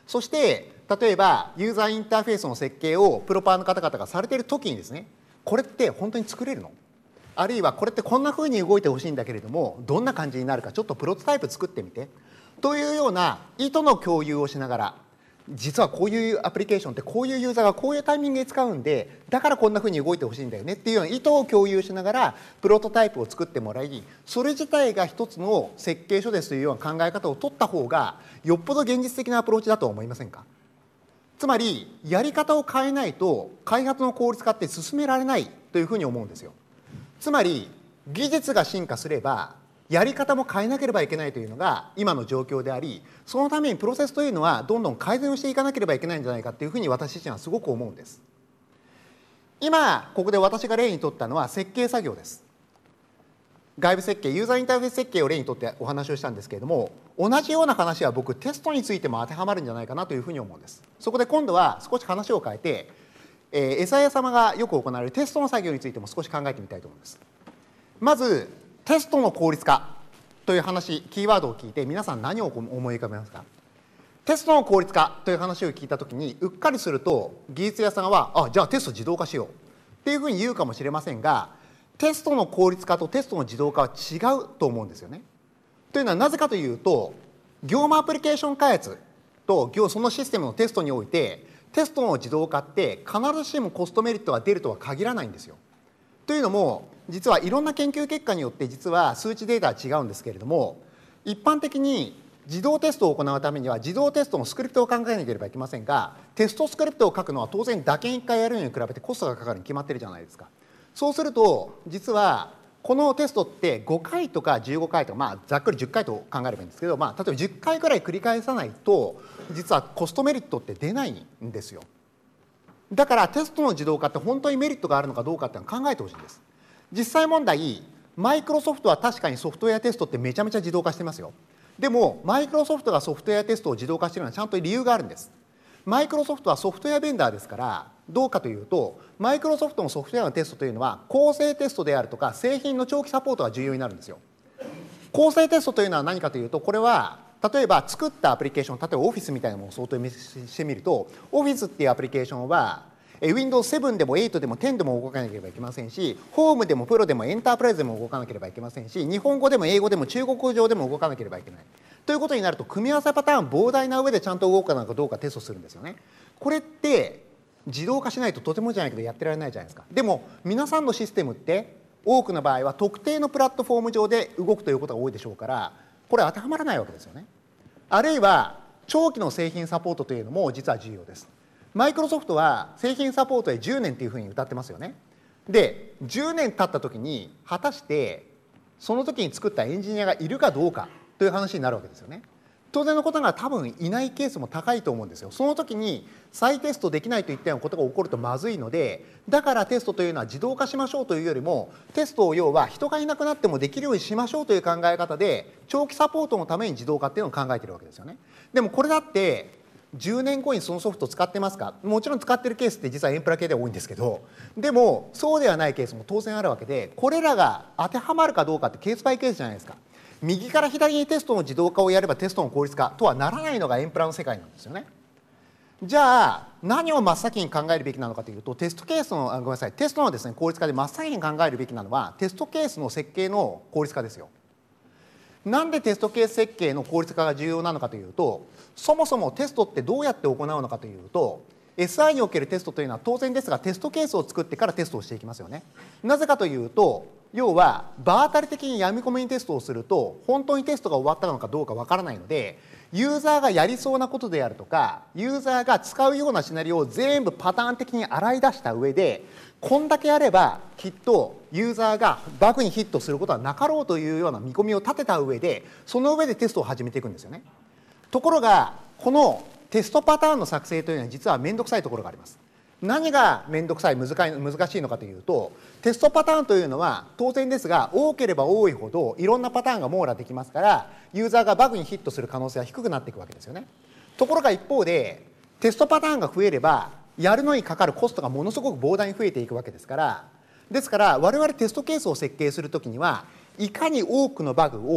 [SPEAKER 1] そして例えばユーザーインターフェースの設計をプロパーの方々がされている時にですね、これって本当に作れるの？あるいはこれってこんな風に動いてほしいんだけれどもどんな感じになるかちょっとプロトタイプ作ってみてというような意図の共有をしながら、実はこういうアプリケーションってこういうユーザーがこういうタイミングで使うんでだからこんな風に動いてほしいんだよねっていうような意図を共有しながらプロトタイプを作ってもらい、それ自体が一つの設計書ですというような考え方を取った方がよっぽど現実的なアプローチだと思いませんか？つまりやり方を変えないと開発の効率化って進められないというふうに思うんですよ。つまり技術が進化すればやり方も変えなければいけないというのが今の状況であり、そのためにプロセスというのはどんどん改善をしていかなければいけないんじゃないかというふうに私自身はすごく思うんです。今ここで私が例にとったのは設計作業です。外部設計、ユーザーインターフェース設計を例にとってお話をしたんですけれども、同じような話は僕テストについても当てはまるんじゃないかなというふうに思うんです。そこで今度は少し話を変えて、えー、エスアイエー 様がよく行われるテストの作業についても少し考えてみたいと思います。まずテストの効率化という話、キーワードを聞いて皆さん何を思い浮かべますか？テストの効率化という話を聞いたときにうっかりすると技術屋さんはあじゃあテスト自動化しようっていうふうに言うかもしれませんが、テストの効率化とテストの自動化は違うと思うんですよね。というのはなぜかというと、業務アプリケーション開発とそのシステムのテストにおいてテストの自動化って必ずしもコストメリットが出るとは限らないんですよ。というのも実はいろんな研究結果によって実は数値データは違うんですけれども、一般的に自動テストを行うためには自動テストのスクリプトを考えなければいけませんが、テストスクリプトを書くのは当然打鍵いっかいやるのに比べてコストがかかるに決まってるじゃないですか。そうすると実はこのテストってごかいとかじゅうごかいとか、まあ、ざっくりじゅっかいと考えればいいんですけど、まあ、例えばじゅっかいぐらい繰り返さないと実はコストメリットって出ないんですよ。だからテストの自動化って本当にメリットがあるのかどうかっていうのを考えてほしいんです。実際問題、マイクロソフトは確かにソフトウェアテストってめちゃめちゃ自動化してますよ。でもマイクロソフトがソフトウェアテストを自動化しているのはちゃんと理由があるんです。マイクロソフトはソフトウェアベンダーですから、どうかというとマイクロソフトのソフトウェアのテストというのは構成テストであるとか製品の長期サポートが重要になるんですよ。構成テストというのは何かというと、これは例えば作ったアプリケーション、例えばオフィスみたいなものを想定してみると、オフィスっていうアプリケーションはウィンドウセブン でもエイトでもテンでも動かなければいけませんし、ホームでもプロでもエンタープライズでも動かなければいけませんし、日本語でも英語でも中国語上でも動かなければいけないということになると、組み合わせパターン膨大な上でちゃんと動くかどうかテストするんですよね。これって自動化しないととてもじゃないけどやってられないじゃないですか。でも皆さんのシステムって多くの場合は特定のプラットフォーム上で動くということが多いでしょうから、これ当てはまらないわけですよね。あるいは長期の製品サポートというのも実は重要です。マイクロソフトは製品サポートでじゅうねんというふうに謳ってますよね。でじゅうねん経った時に果たしてその時に作ったエンジニアがいるかどうかという話になるわけですよね。当然のことが多分いないケースも高いと思うんですよ。その時に再テストできないといったようなことが起こるとまずいので、だからテストというのは自動化しましょうというよりも、テストを要は人がいなくなってもできるようにしましょうという考え方で長期サポートのために自動化っていうのを考えているわけですよね。でもこれだってじゅうねんごにそのソフト使ってますか？もちろん使ってるケースって実はエンプラ系では多いんですけど、でもそうではないケースも当然あるわけで、これらが当てはまるかどうかってケースバイケースじゃないですか。右から左にテストの自動化をやればテストの効率化とはならないのがエンプラの世界なんですよね。じゃあ何を真っ先に考えるべきなのかというと、テストケースのあごめんなさいテストのですね効率化で真っ先に考えるべきなのはテストケースの設計の効率化ですよ。なんでテストケース設計の効率化が重要なのかというと、そもそもテストってどうやって行うのかというと、 エスアイ におけるテストというのは当然ですがテストケースを作ってからテストをしていきますよね。なぜかというと、要は場当たり的にやみ込みにテストをすると本当にテストが終わったのかどうかわからないので、ユーザーがやりそうなことであるとかユーザーが使うようなシナリオを全部パターン的に洗い出した上で、こんだけやればきっとユーザーがバグにヒットすることはなかろうというような見込みを立てた上で、その上でテストを始めていくんですよね。ところがこのテストパターンの作成というのは実は面倒くさいところがあります。何が面倒くさい難しいのかというと、テストパターンというのは当然ですが多ければ多いほどいろんなパターンが網羅できますから、ユーザーがバグにヒットする可能性は低くなっていくわけですよね。ところが一方でテストパターンが増えればやるのにかかるコストがものすごく膨大に増えていくわけですから、ですから我々テストケースを設計するときにはいかに多くのバグを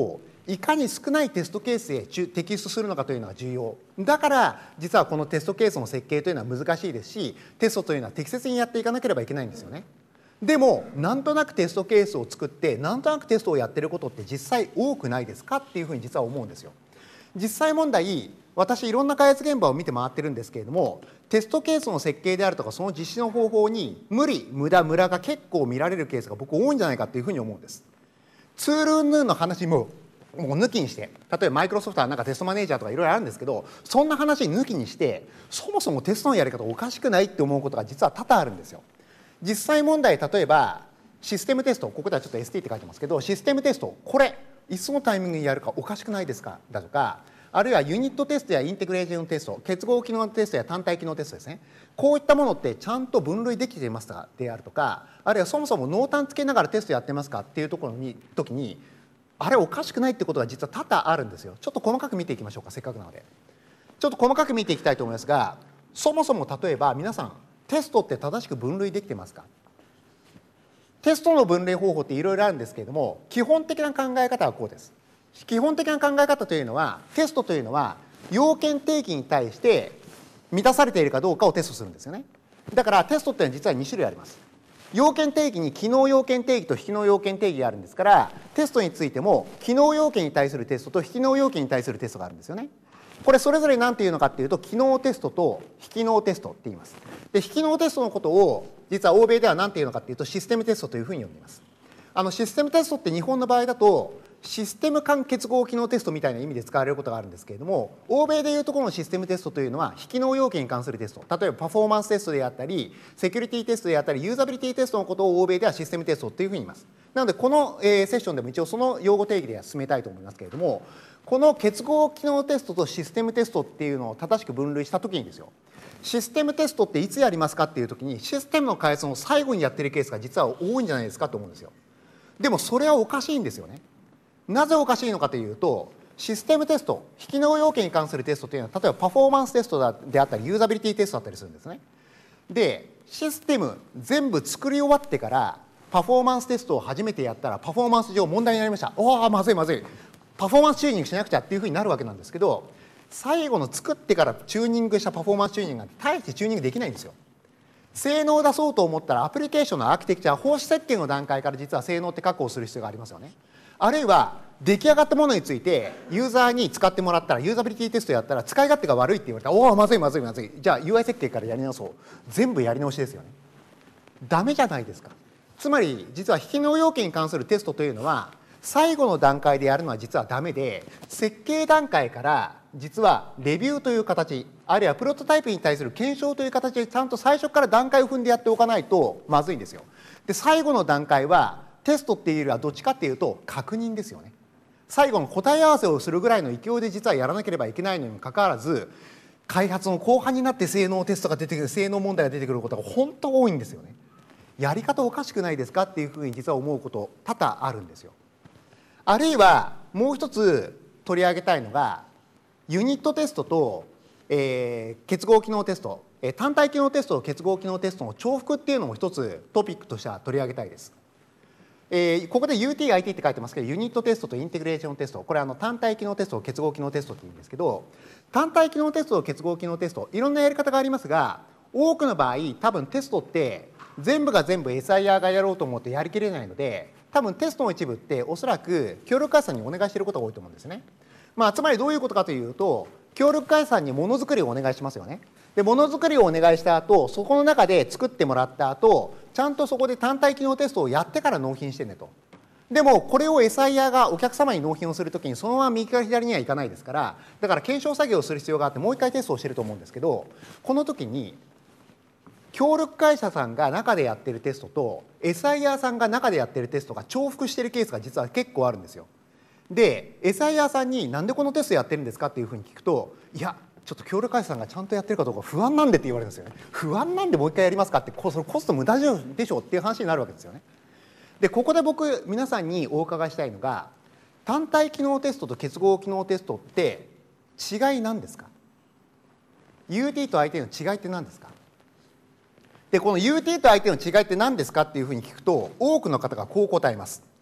[SPEAKER 1] いかに少ないテストケースへ摘出するのかというのが重要だから、実はこのテストケースの設計というのは難しいですし、テストというのは適切にやっていかなければいけないんですよね。でもなんとなくテストケースを作ってなんとなくテストをやってることって実際多くないですかっていうふうに実は思うんですよ。実際問題、私いろんな開発現場を見て回ってるんですけれども、テストケースの設計であるとかその実施の方法に無理無駄ムラが結構見られるケースが僕多いんじゃないかっていうふうに思うんです。ツール云々の話ももう抜きにして、例えばマイクロソフトはなんかテストマネージャーとかいろいろあるんですけど、そんな話抜きにしてそもそもテストのやり方おかしくないって思うことが実は多々あるんですよ。実際問題、例えばシステムテスト、ここではちょっと エスティー って書いてますけど、システムテストこれいつのタイミングにやるかおかしくないですかだとか、あるいはユニットテストやインテグレーションテスト、結合機能テストや単体機能テストですね、こういったものってちゃんと分類できていますかであるとか、あるいはそもそも濃淡つけながらテストやってますかっていうところに時に、あれおかしくないってことが実は多々あるんですよ。ちょっと細かく見ていきましょうか、せっかくなので。ちょっと細かく見ていきたいと思いますが、そもそも例えば皆さんテストって正しく分類できてますか。テストの分類方法っていろいろあるんですけれども、基本的な考え方はこうです。基本的な考え方というのは、テストというのは要件定義に対して満たされているかどうかをテストするんですよね。だからテストっていうのは実はに種類あります。要件定義に機能要件定義と非機能要件定義があるんですから、テストについても機能要件に対するテストと非機能要件に対するテストがあるんですよね。これそれぞれ何ていうのかっていうと、機能テストと非機能テストって言います。で、非機能テストのことを実は欧米では何ていうのかっていうと、システムテストというふうに呼んでいます。あのシステムテストって日本の場合だとシステム間結合機能テストみたいな意味で使われることがあるんですけれども、欧米でいうところのシステムテストというのは非機能要件に関するテスト、例えばパフォーマンステストであったりセキュリティテストであったりユーザビリティテストのことを欧米ではシステムテストというふうに言います。なのでこの、えー、セッションでも一応その用語定義では進めたいと思いますけれども、この結合機能テストとシステムテストっていうのを正しく分類したときにですよ、システムテストっていつやりますかっていうときに、システムの開発の最後にやってるケースが実は多いんじゃないですかと思うんですよ。でもそれはおかしいんですよね。なぜおかしいのかというと、システムテスト、非機能要件に関するテストというのは例えばパフォーマンステストであったりユーザビリティテストだったりするんですね。で、システム全部作り終わってからパフォーマンステストを初めてやったらパフォーマンス上問題になりました。おおまずいまずい、パフォーマンスチューニングしなくちゃっていうふうになるわけなんですけど、最後の作ってからチューニングしたパフォーマンスチューニングが大してチューニングできないんですよ。性能を出そうと思ったらアプリケーションのアーキテクチャ、方針設計の段階から実は性能って確保する必要がありますよね。あるいは出来上がったものについてユーザーに使ってもらったら、ユーザビリティテストやったら使い勝手が悪いって言われたら、おおまずいまずいまずい、じゃあ ユーアイ 設計からやり直そう、全部やり直しですよね。ダメじゃないですか。つまり実は非機能要件に関するテストというのは最後の段階でやるのは実はダメで、設計段階から実はレビューという形、あるいはプロトタイプに対する検証という形でちゃんと最初から段階を踏んでやっておかないとまずいんですよ。で、最後の段階はテストっていうよりはどっちかっていうと確認ですよね。最後の答え合わせをするぐらいの勢いで実はやらなければいけないのにもかかわらず、開発の後半になって性能テストが出てくる、性能問題が出てくることが本当多いんですよね。やり方おかしくないですかっていうふうに実は思うこと多々あるんですよ。あるいはもう一つ取り上げたいのがユニットテストと、えー、結合機能テスト、えー、単体機能テストと結合機能テストの重複っていうのも一つトピックとしては取り上げたいです。えー、ここで ユーティー、アイティー って書いてますけど、ユニットテストとインテグレーションテスト、これはあの単体機能テスト、結合機能テストって言うんですけど、単体機能テストと結合機能テスト、いろんなやり方がありますが、多くの場合、多分テストって全部が全部 エスアイアール がやろうと思ってやりきれないので、多分テストの一部っておそらく協力開発さんにお願いしていることが多いと思うんですね。まあ、つまりどういうことかというと、協力開発さんにものづくりをお願いしますよね。で、ものづくりをお願いした後、そこの中で作ってもらった後、ちゃんとそこで単体機能テストをやってから納品してねと。でもこれを エスアイアール がお客様に納品をするときにそのまま右から左にはいかないですから、だから検証作業をする必要があってもう一回テストをしてると思うんですけど、この時に協力会社さんが中でやってるテストと エスアイアール さんが中でやってるテストが重複してるケースが実は結構あるんですよ。で エスアイアール さんになんでこのテストやってるんですかっていうふうに聞くと、いやちょっと協力会社さんがちゃんとやってるかどうか不安なんでって言われるんですよね。不安なんでもう一回やりますかって、そのコスト無駄でしょっていう話になるわけですよね。でここで僕皆さんにお伺いしたいのが、単体機能テストと結合機能テストって違い何ですか？ ユーティー と アイティー の違いって何ですか？でこの ユーティー と アイティー の違いって何ですかっていうふうに聞くと、多くの方がこう答えます。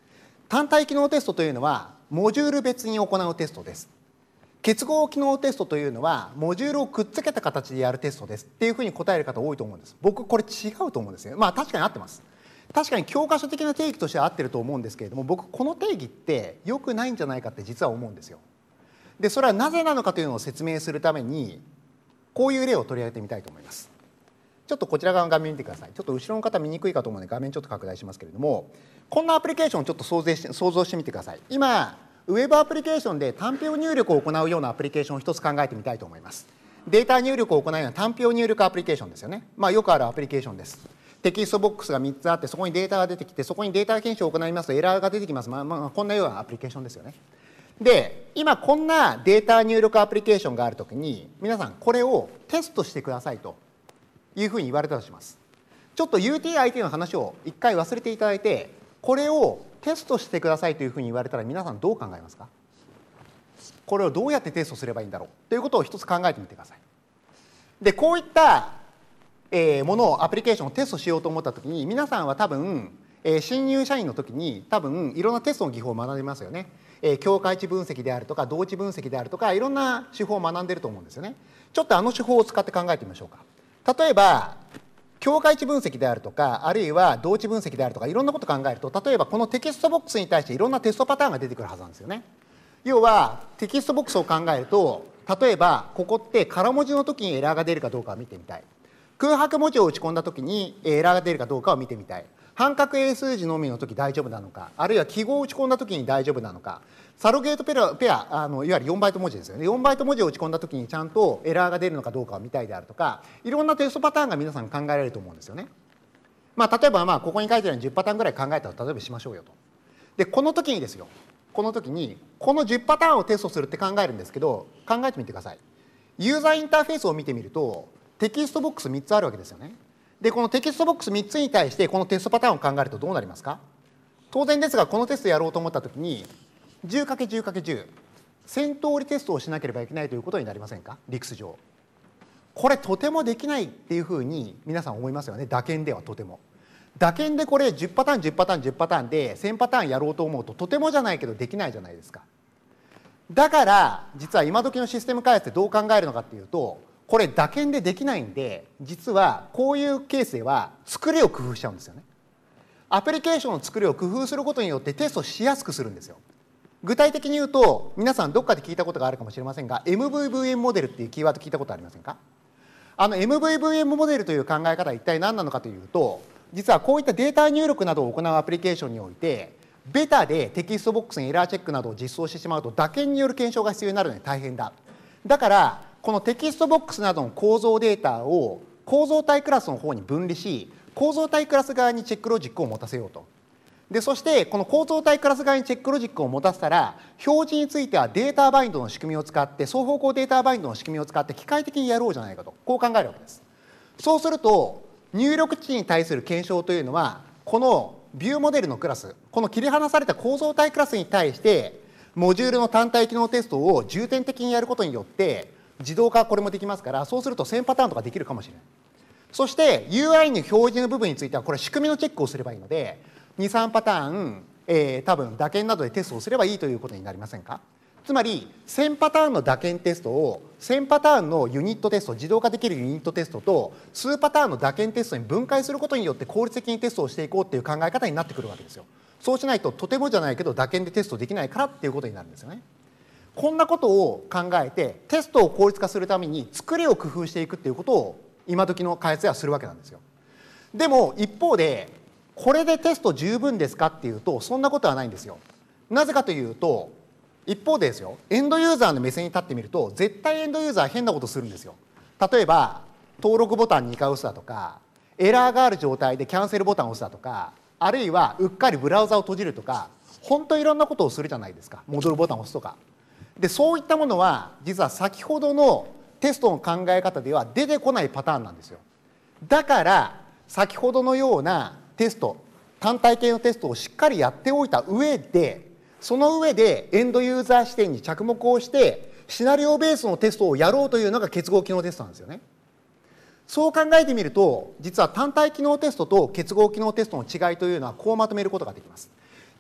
[SPEAKER 1] 単体機能テストというのはモジュール別に行うテストです。結合機能テストというのはモジュールをくっつけた形でやるテストですっていうふうに答える方多いと思うんです。僕これ違うと思うんですよ。まあ確かに合ってます。確かに教科書的な定義としては合ってると思うんですけれども、僕この定義って良くないんじゃないかって実は思うんですよ。でそれはなぜなのかというのを説明するためにこういう例を取り上げてみたいと思います。ちょっとこちら側の画面見てください。ちょっと後ろの方見にくいかと思うので画面ちょっと拡大しますけれども、こんなアプリケーションをちょっと想像して想像してみてください。今ウェブアプリケーションで単票入力を行うようなアプリケーションを一つ考えてみたいと思います。データ入力を行うような単票入力アプリケーションですよね。まあよくあるアプリケーションです。テキストボックスがみっつあって、そこにデータが出てきて、そこにデータ検証を行いますとエラーが出てきます。まあ、まあこんなようなアプリケーションですよね。で今こんなデータ入力アプリケーションがあるときに、皆さんこれをテストしてくださいというふうに言われたとします。ちょっと ユーティーアイティー の話を一回忘れていただいて、これをテストしてくださいというふうに言われたら皆さんどう考えますか？これをどうやってテストすればいいんだろうということを一つ考えてみてください。でこういった、えー、ものをアプリケーションをテストしようと思ったときに、皆さんは多分、えー、新入社員のときに多分いろんなテストの技法を学びますよね。えー、境界値分析であるとか同値分析であるとか、いろんな手法を学んでいると思うんですよね。ちょっとあの手法を使って考えてみましょうか。例えば境界値分析であるとか、あるいは同値分析であるとか、いろんなことを考えると、例えばこのテキストボックスに対していろんなテストパターンが出てくるはずなんですよね。要はテキストボックスを考えると、例えばここって空文字の時にエラーが出るかどうかを見てみたい。空白文字を打ち込んだ時にエラーが出るかどうかを見てみたい。半角英数字のみの時大丈夫なのか、あるいは記号を打ち込んだ時に大丈夫なのか、サロゲートペア、ペアあのいわゆるよんバイト文字ですよね。よんバイト文字を打ち込んだ時にちゃんとエラーが出るのかどうかを見たいであるとか、いろんなテストパターンが皆さん考えられると思うんですよね。まあ、例えばまあここに書いてあるようにじゅうパターンぐらい考えたら例えばしましょうよと。でこの時にですよ、この時にこのじゅうパターンをテストするって考えるんですけど、考えてみてください。ユーザーインターフェースを見てみるとテキストボックスみっつあるわけですよね。でこのテキストボックスみっつに対してこのテストパターンを考えるとどうなりますか？当然ですがこのテストやろうと思った時に じゅうかけるじゅうかけるじゅう せん通りテストをしなければいけないということになりませんか？理屈上これとてもできないっていうふうに皆さん思いますよね。打検ではとても打検でこれじゅうパターンじゅうパターンじゅうパターンでせんパターンやろうと思うととてもじゃないけどできないじゃないですか。だから実は今時のシステム開発ってどう考えるのかっていうと、これ打検でできないんで、実はこういうケースでは作りを工夫しちゃうんですよね。アプリケーションの作りを工夫することによってテストしやすくするんですよ。具体的に言うと、皆さんどっかで聞いたことがあるかもしれませんが エムブイブイエム モデルっていうキーワード聞いたことありませんか？あの エムブイブイエム モデルという考え方は一体何なのかというと、実はこういったデータ入力などを行うアプリケーションにおいてベタでテキストボックスにエラーチェックなどを実装してしまうと打検による検証が必要になるので大変だ。だからこのテキストボックスなどの構造データを構造体クラスの方に分離し、構造体クラス側にチェックロジックを持たせようと。でそしてこの構造体クラス側にチェックロジックを持たせたら、表示についてはデータバインドの仕組みを使って双方向データバインドの仕組みを使って機械的にやろうじゃないかと、こう考えるわけです。そうすると入力値に対する検証というのは、このビューモデルのクラス、この切り離された構造体クラスに対してモジュールの単体機能テストを重点的にやることによって自動化これもできますから、そうするとせんパターンとかできるかもしれない。そして ユーアイ の表示の部分についてはこれ仕組みのチェックをすればいいのでにさんパターン、えー、多分打検などでテストをすればいいということになりませんか？つまりせんパターンの打検テストをせんパターンのユニットテスト、自動化できるユニットテストと数パターンの打検テストに分解することによって効率的にテストをしていこうっていう考え方になってくるわけですよ。そうしないととてもじゃないけど打検でテストできないからっていうことになるんですよね。こんなことを考えてテストを効率化するために作りを工夫していくっていうことを今時の開発ではするわけなんですよ。でも一方でこれでテスト十分ですかっていうとそんなことはないんですよ。なぜかというと一方でですよ、エンドユーザーの目線に立ってみると絶対エンドユーザー変なことするんですよ。例えば登録ボタンにかい押すだとか、エラーがある状態でキャンセルボタンを押すだとか、あるいはうっかりブラウザを閉じるとか、本当いろんなことをするじゃないですか。戻るボタンを押すとかで、そういったものは実は先ほどのテストの考え方では出てこないパターンなんですよ。だから先ほどのようなテスト、単体系のテストをしっかりやっておいた上で、その上でエンドユーザー視点に着目をしてシナリオベースのテストをやろうというのが結合機能テストなんですよね。そう考えてみると実は単体機能テストと結合機能テストの違いというのはこうまとめることができます。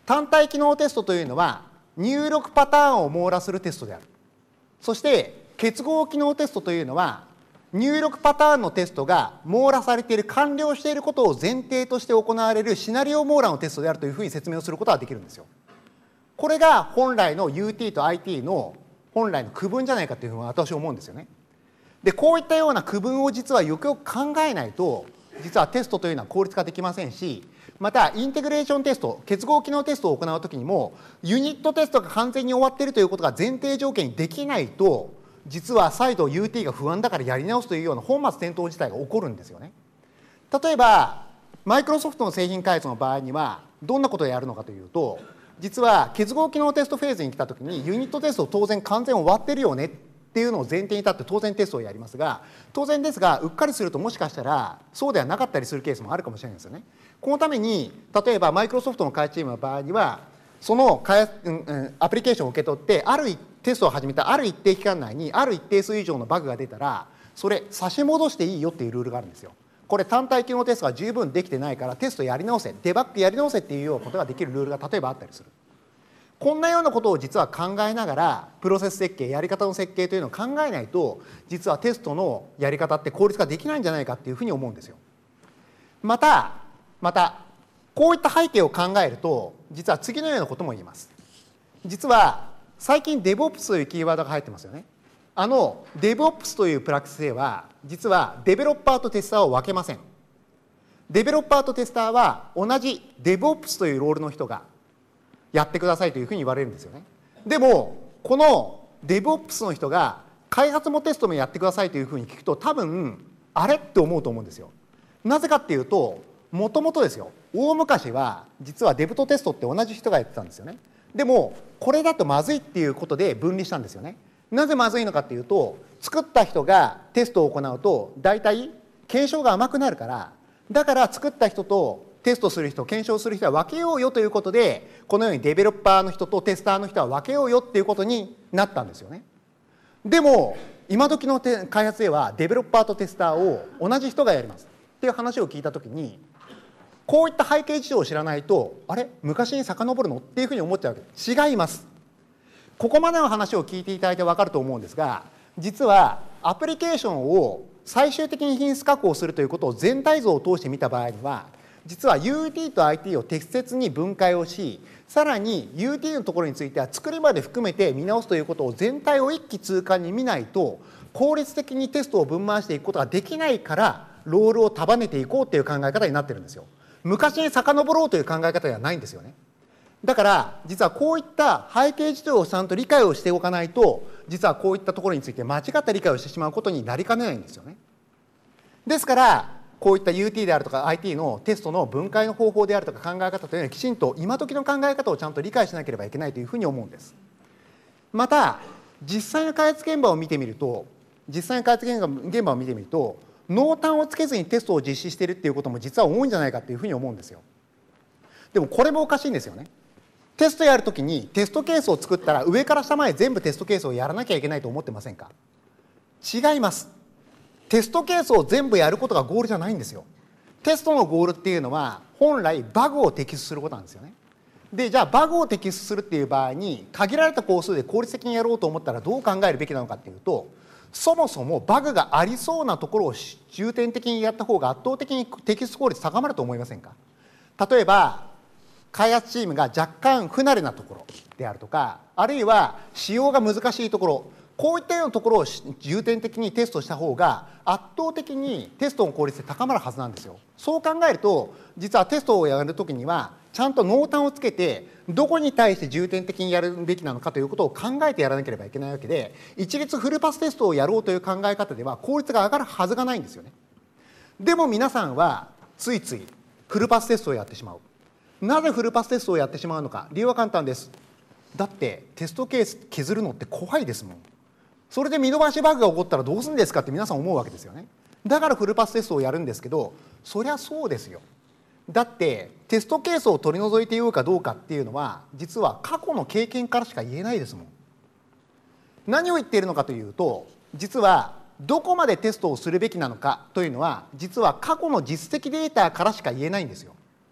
[SPEAKER 1] 単体機能テストというのは入力パターンを網羅するテストである。そして結合機能テストというのは入力パターンのテストが網羅されている、完了していることを前提として行われるシナリオ網羅のテストであるというふうに説明をすることができるんですよ。これが本来の ユーティー と アイティー の本来の区分じゃないかというふうに私は思うんですよね。でこういったような区分を実はよくよく考えないと実はテストというのは効率化できませんし、またインテグレーションテスト、結合機能テストを行うときにもユニットテストが完全に終わっているということが前提条件にできないと、実は再度 ユーティー が不安だからやり直すというような本末転倒自体が起こるんですよね。例えばマイクロソフトの製品開発の場合にはどんなことをやるのかというと、実は結合機能テストフェーズに来たときにユニットテスト当然完全終わってるよねっていうのを前提に立って当然テストをやりますが、当然ですがうっかりするともしかしたらそうではなかったりするケースもあるかもしれないんですよね。このために例えばマイクロソフトの開発チームの場合にはその開発、うんうん、アプリケーションを受け取ってあるテストを始めたある一定期間内にある一定数以上のバグが出たらそれ差し戻していいよっていうルールがあるんですよ。これ単体機能テストが十分できてないからテストやり直せ、デバッグやり直せっていうようなことができるルールが例えばあったりする。こんなようなことを実は考えながらプロセス設計、やり方の設計というのを考えないと実はテストのやり方って効率化できないんじゃないかっていうふうに思うんですよ。またまたこういった背景を考えると実は次のようなことも言えます。実は最近 デブオプス というキーワードが入ってますよね。あの デブオプス というプラクティスでは実はデベロッパーとテスターを分けません。デベロッパーとテスターは同じ デブオプス というロールの人がやってくださいというふうに言われるんですよね。でもこの デブオプス の人が開発もテストもやってくださいというふうに聞くと多分あれって思うと思うんですよ。なぜかっていうともともとですよ、大昔は実はデブとテストって同じ人がやってたんですよね。でもこれだとまずいっていうことで分離したんですよね。なぜまずいのかっていうと作った人がテストを行うと大体検証が甘くなるから、だから作った人とテストする人、検証する人は分けようよということでこのようにデベロッパーの人とテスターの人は分けようよっていうことになったんですよね。でも今時の開発ではデベロッパーとテスターを同じ人がやりますっていう話を聞いたときにこういった背景事情を知らないとあれ昔に遡るのっていうふうに思っちゃうわけ。違います。ここまでの話を聞いていただいて分かると思うんですが、実はアプリケーションを最終的に品質確保するということを全体像を通して見た場合には実は ユーティー と アイティー を適切に分解をし、さらに ユーティー のところについては作りまで含めて見直すということを全体を一気通貫に見ないと効率的にテストを分回していくことができないからロールを束ねていこうという考え方になってるんですよ。昔に遡ろうという考え方ではないんですよね。だから実はこういった背景事情をちゃんと理解をしておかないと実はこういったところについて間違った理解をしてしまうことになりかねないんですよね。ですからこういった ユーティー であるとか アイティー のテストの分解の方法であるとか考え方というのはきちんと今時の考え方をちゃんと理解しなければいけないというふうに思うんです。また実際の開発現場を見てみると実際の開発現場を見てみると濃淡をつけずにテストを実施しているっていうことも実は多いんじゃないかというふうに思うんですよ。でもこれもおかしいんですよね。テストやるときにテストケースを作ったら上から下まで全部テストケースをやらなきゃいけないと思ってませんか？違います。テストケースを全部やることがゴールじゃないんですよ。テストのゴールっていうのは本来バグを摘出することなんですよね。でじゃあバグを摘出するっていう場合に限られた工数で効率的にやろうと思ったらどう考えるべきなのかっていうと、そもそもバグがありそうなところを重点的にやった方が圧倒的に摘出効率高まると思いませんか？例えば開発チームが若干不慣れなところであるとか、あるいは仕様が難しいところ、こういったようなところを重点的にテストした方が圧倒的にテストの効率って高まるはずなんですよ。そう考えると実はテストをやるときにはちゃんと濃淡をつけてどこに対して重点的にやるべきなのかということを考えてやらなければいけないわけで、一律フルパステストをやろうという考え方では効率が上がるはずがないんですよね。でも皆さんはついついフルパステストをやってしまう。なぜフルパステストをやってしまうのか、理由は簡単です。だってテストケース削るのって怖いですもん。それで見逃しバグが起こったらどうするんですかって皆さん思うわけですよね。だからフルパステストをやるんですけど、そりゃそうですよ。だってテストケースを取り除いていようかどうかっていうのは実は過去の経験からしか言えないですもん。何を言っているのかというと、実はどこまでテストをするべきなのかというのは実は過去の実績データからしか言えないんですよ。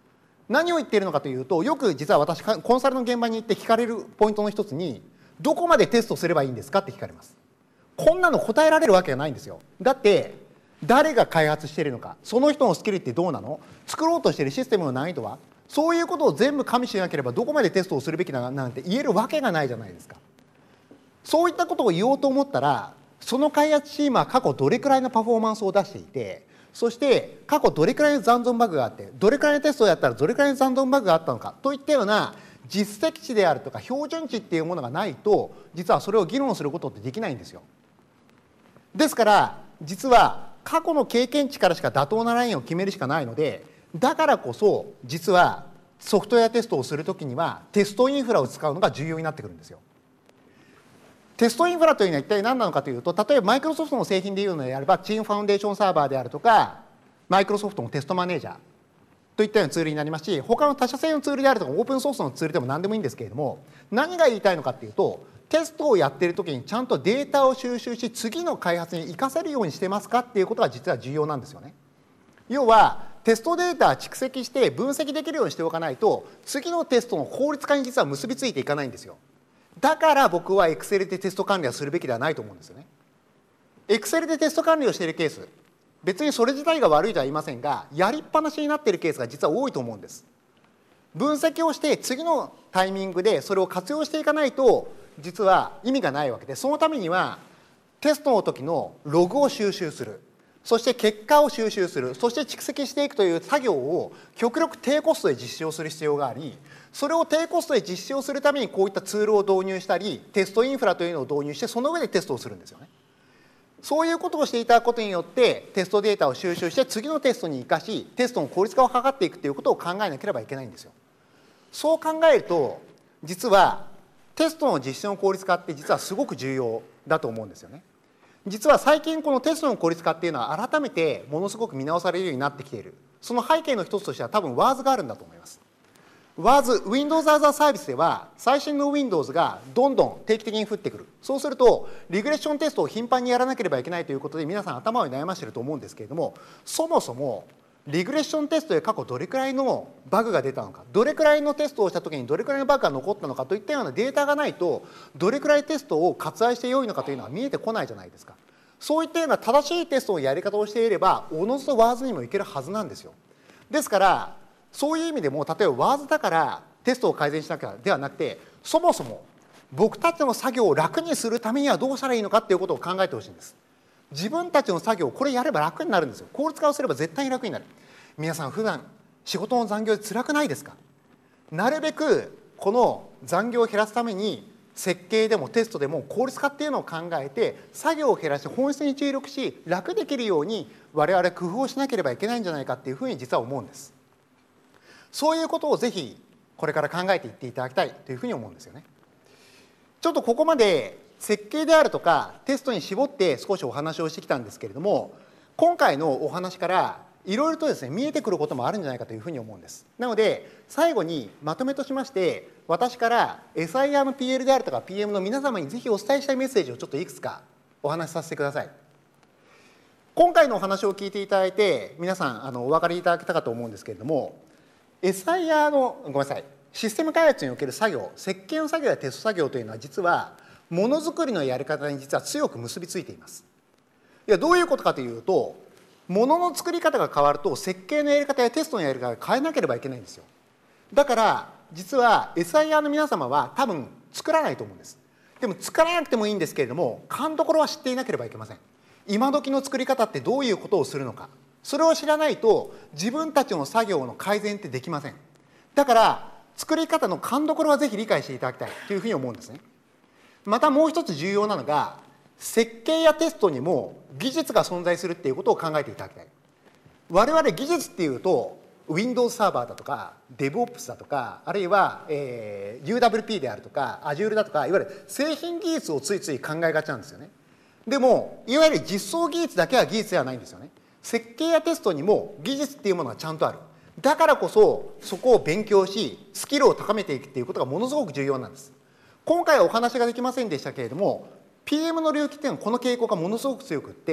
[SPEAKER 1] 何を言っているのかというと、よく実は私コンサルの現場に行って聞かれるポイントの一つに、どこまでテストすればいいんですかって聞かれます。こんなの答えられるわけがないんですよ。だって誰が開発しているのか、その人のスキルってどうなの、作ろうとしているシステムの難易度は、そういうことを全部加味しなければどこまでテストをするべきだなんて言えるわけがないじゃないですか。そういったことを言おうと思ったら、その開発チームは過去どれくらいのパフォーマンスを出していて、そして過去どれくらいの残存バグがあって、どれくらいのテストをやったらどれくらいの残存バグがあったのかといったような実績値であるとか標準値っていうものがないと、実はそれを議論することってできないんですよ。ですから実は過去の経験値からしか妥当なラインを決めるしかないので、だからこそ実はソフトウェアテストをするときにはテストインフラを使うのが重要になってくるんですよ。テストインフラというのは一体何なのかというと、例えばマイクロソフトの製品でいうのであれば、チームファウンデーションサーバーであるとか、マイクロソフトのテストマネージャーといったようなツールになりますし、他の他社製のツールであるとか、オープンソースのツールでも何でもいいんですけれども、何が言いたいのかというと、テストをやっているときにちゃんとデータを収集し、次の開発に生かせるようにしてますかっていうことが実は重要なんですよね。要はテストデータを蓄積して分析できるようにしておかないと、次のテストの効率化に実は結びついていかないんですよ。だから僕は Excel でテスト管理はするべきではないと思うんですよね。Excel でテスト管理をしているケース、別にそれ自体が悪いとは言いませんが、やりっぱなしになっているケースが実は多いと思うんです。分析をして次のタイミングでそれを活用していかないと実は意味がないわけで、そのためにはテストの時のログを収集する、そして結果を収集する、そして蓄積していくという作業を極力低コストで実施をする必要があり、それを低コストで実施をするためにこういったツールを導入したり、テストインフラというのを導入して、その上でテストをするんですよね。そういうことをしていただくことによってテストデータを収集して次のテストに生かし、テストの効率化を図っていくということを考えなければいけないんですよ。そう考えると実はテストの実施の効率化って実はすごく重要だと思うんですよね。実は最近このテストの効率化っていうのは改めてものすごく見直されるようになってきている。その背景の一つとしては多分 ワーズ があるんだと思います。ワーズ、Windows as a Service では最新の Windows がどんどん定期的に降ってくる。そうするとリグレッションテストを頻繁にやらなければいけないということで皆さん頭を悩ましていると思うんですけれども、そもそもリグレッションテストで過去どれくらいのバグが出たのか、どれくらいのテストをしたときにどれくらいのバグが残ったのかといったようなデータがないと、どれくらいテストを割愛してよいのかというのは見えてこないじゃないですか。そういったような正しいテストのやり方をしていればおのずと ワーズ にもいけるはずなんですよ。ですからそういう意味でも、例えば ワーズ だからテストを改善しなきゃではなくて、そもそも僕たちの作業を楽にするためにはどうしたらいいのかっていうことを考えてほしいんです。自分たちの作業、これやれば楽になるんですよ。効率化をすれば絶対に楽になる。皆さん普段仕事の残業で辛くないですか？なるべくこの残業を減らすために設計でもテストでも効率化っていうのを考えて、作業を減らして本質に注力し楽できるように我々工夫をしなければいけないんじゃないかっていうふうに実は思うんです。そういうことをぜひこれから考えていっていただきたいというふうに思うんですよね。ちょっとここまで設計であるとかテストに絞って少しお話をしてきたんですけれども、今回のお話からいろいろとですね見えてくることもあるんじゃないかというふうに思うんです。なので最後にまとめとしまして、私から エスアイアール の ピーエル であるとか ピーエム の皆様にぜひお伝えしたいメッセージをちょっといくつかお話しさせてください。今回のお話を聞いていただいて皆さんあのお分かりいただけたかと思うんですけれども、 エスアイアール のごめんなさいシステム開発における作業、設計の作業やテスト作業というのは実はものづくりのやり方に実は強く結びついています。いやどういうことかというと、ものの作り方が変わると設計のやり方やテストのやり方を変えなければいけないんですよ。だから実は エスアイアール の皆様は多分作らないと思うんです。でも作らなくてもいいんですけれども、勘どころは知っていなければいけません。今時の作り方ってどういうことをするのか、それを知らないと自分たちの作業の改善ってできません。だから作り方の勘どころはぜひ理解していただきたいというふうに思うんですね。またもう一つ重要なのが、設計やテストにも技術が存在するっていうことを考えていただきたい。我々技術っていうと Windows サーバーだとか DevOps だとか、あるいは、えー、ユーダブリューピー であるとか Azure だとか、いわゆる製品技術をついつい考えがちなんですよね。でもいわゆる実装技術だけは技術ではないんですよね。設計やテストにも技術っていうものがちゃんとある。だからこそそこを勉強しスキルを高めていくっていうことがものすごく重要なんです。今回はお話ができませんでしたけれども、 ピーエム の領域っていうのはこの傾向がものすごく強くって、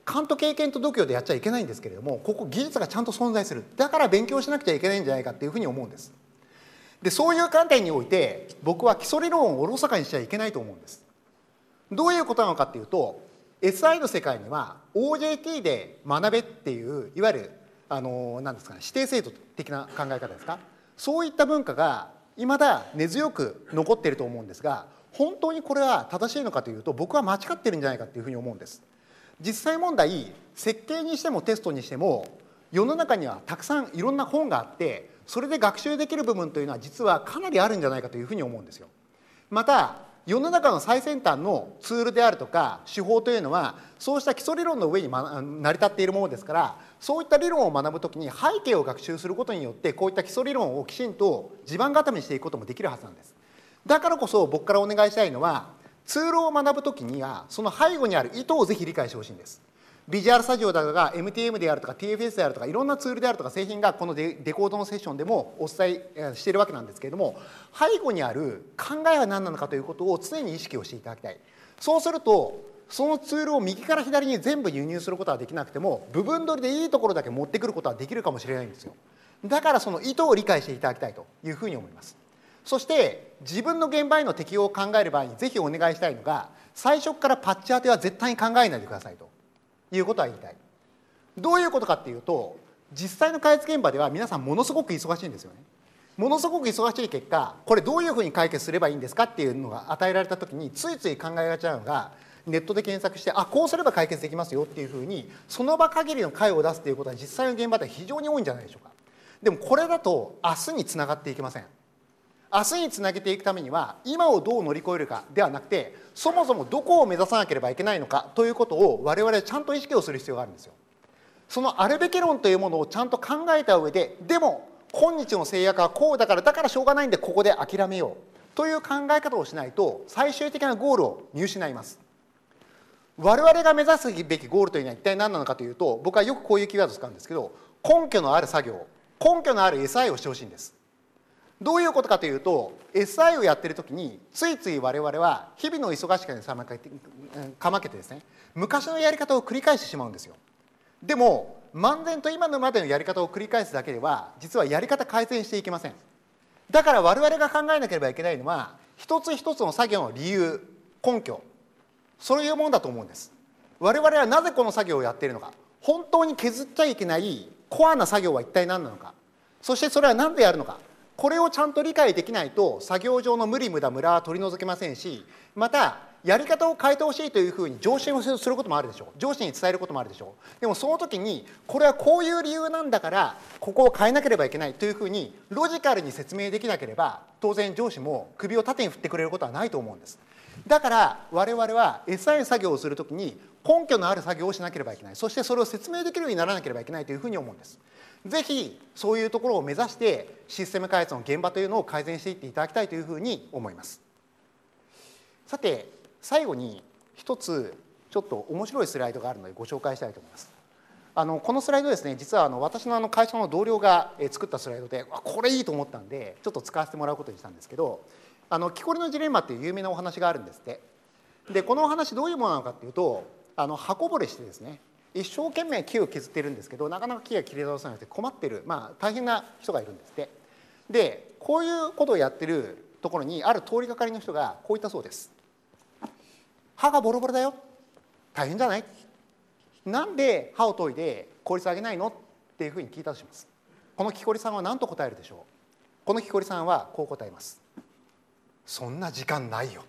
[SPEAKER 1] 勘と経験と度胸でやっちゃいけないんですけれども、ここ技術がちゃんと存在する。だから勉強しなくちゃいけないんじゃないかっていうふうに思うんです。でそういう観点において僕は基礎理論をおろそかにしちゃいけないと思うんです。どういうことなのかっていうと、 エスアイ の世界には オージェーティー で学べっていういわゆるあの何ですかね、指定制度的な考え方ですか、そういった文化がいまだ根強く残っていると思うんですが、本当にこれは正しいのかというと僕は間違ってるんじゃないかというふうに思うんです。実際問題、設計にしてもテストにしても世の中にはたくさんいろんな本があって、それで学習できる部分というのは実はかなりあるんじゃないかというふうに思うんですよ。また世の中の最先端のツールであるとか手法というのはそうした基礎理論の上に成り立っているものですから、そういった理論を学ぶときに背景を学習することによってこういった基礎理論をきちんと地盤固めにしていくこともできるはずなんです。だからこそ僕からお願いしたいのは、ツールを学ぶときにはその背後にある意図をぜひ理解してほしいんです。ビジュアルスタジオだとか エムティーエム であるとか ティーエフエス であるとかいろんなツールであるとか製品がこのデコードのセッションでもお伝えしているわけなんですけれども、背後にある考えは何なのかということを常に意識をしていただきたい。そうするとそのツールを右から左に全部輸入することはできなくても部分取りでいいところだけ持ってくることはできるかもしれないんですよ。だからその意図を理解していただきたいというふうに思います。そして自分の現場への適用を考える場合にぜひお願いしたいのが、最初からパッチ当ては絶対に考えないでくださいということは言いたい。どういうことかっていうと、実際の開発現場では皆さんものすごく忙しいんですよね。ものすごく忙しい結果、これどういうふうに解決すればいいんですかっていうのが与えられた時についつい考えがちなのが、ネットで検索してあこうすれば解決できますよっていうふうにその場限りの解を出すということは実際の現場では非常に多いんじゃないでしょうか。でもこれだと明日につながっていけません。明日につなげていくためには今をどう乗り越えるかではなくて、そもそもどこを目指さなければいけないのかということを我々はちゃんと意識をする必要があるんですよ。そのあるべき論というものをちゃんと考えた上で、でも今日の制約はこうだからだからしょうがないんでここで諦めようという考え方をしないと最終的なゴールを見失います。我々が目指すべきゴールというのは一体何なのかというと、僕はよくこういうキーワードを使うんですけど、根拠のある作業、根拠のある エスアイ をしてほしいんです。どういうことかというと、 エスアイ をやっているときについつい我々は日々の忙しさにかまけてですね、昔のやり方を繰り返してしまうんですよ。でも漫然と今のまでのやり方を繰り返すだけでは実はやり方改善していけません。だから我々が考えなければいけないのは、一つ一つの作業の理由、根拠、そういうものだと思うんです。我々はなぜこの作業をやっているのか、本当に削っちゃいけないコアな作業は一体何なのか、そしてそれは何でやるのか、これをちゃんと理解できないと作業上の無理無駄無駄は取り除けませんし、またやり方を変えてほしいというふうに上司をすることもあるでしょう。上司に伝えることもあるでしょう。でもその時にこれはこういう理由なんだからここを変えなければいけないというふうにロジカルに説明できなければ、当然上司も首を縦に振ってくれることはないと思うんです。だから我々は エスアイ 作業をするときに根拠のある作業をしなければいけない。そしてそれを説明できるようにならなければいけないというふうに思うんです。ぜひそういうところを目指してシステム開発の現場というのを改善していっていただきたいというふうに思います。さて最後に一つちょっと面白いスライドがあるのでご紹介したいと思います。あのこのスライドですね、実はあの私のあの会社の同僚が作ったスライドで、あこれいいと思ったんでちょっと使わせてもらうことにしたんですけど、あの木こりのジレンマっていう有名なお話があるんですって。でこのお話どういうものなのかっていうと、あの刃こぼれしてですね、一生懸命木を削ってるんですけどなかなか木が切り倒せなくて困ってる、まあ、大変な人がいるんですって。でこういうことをやってるところにある通りがかりの人がこう言ったそうです。刃がボロボロだよ、大変じゃない、なんで刃を研いで効率上げないのっていうふうに聞いたとします。この木こりさんは何と答えるでしょう。この木こりさんはこう答えます。そんな時間ないよ。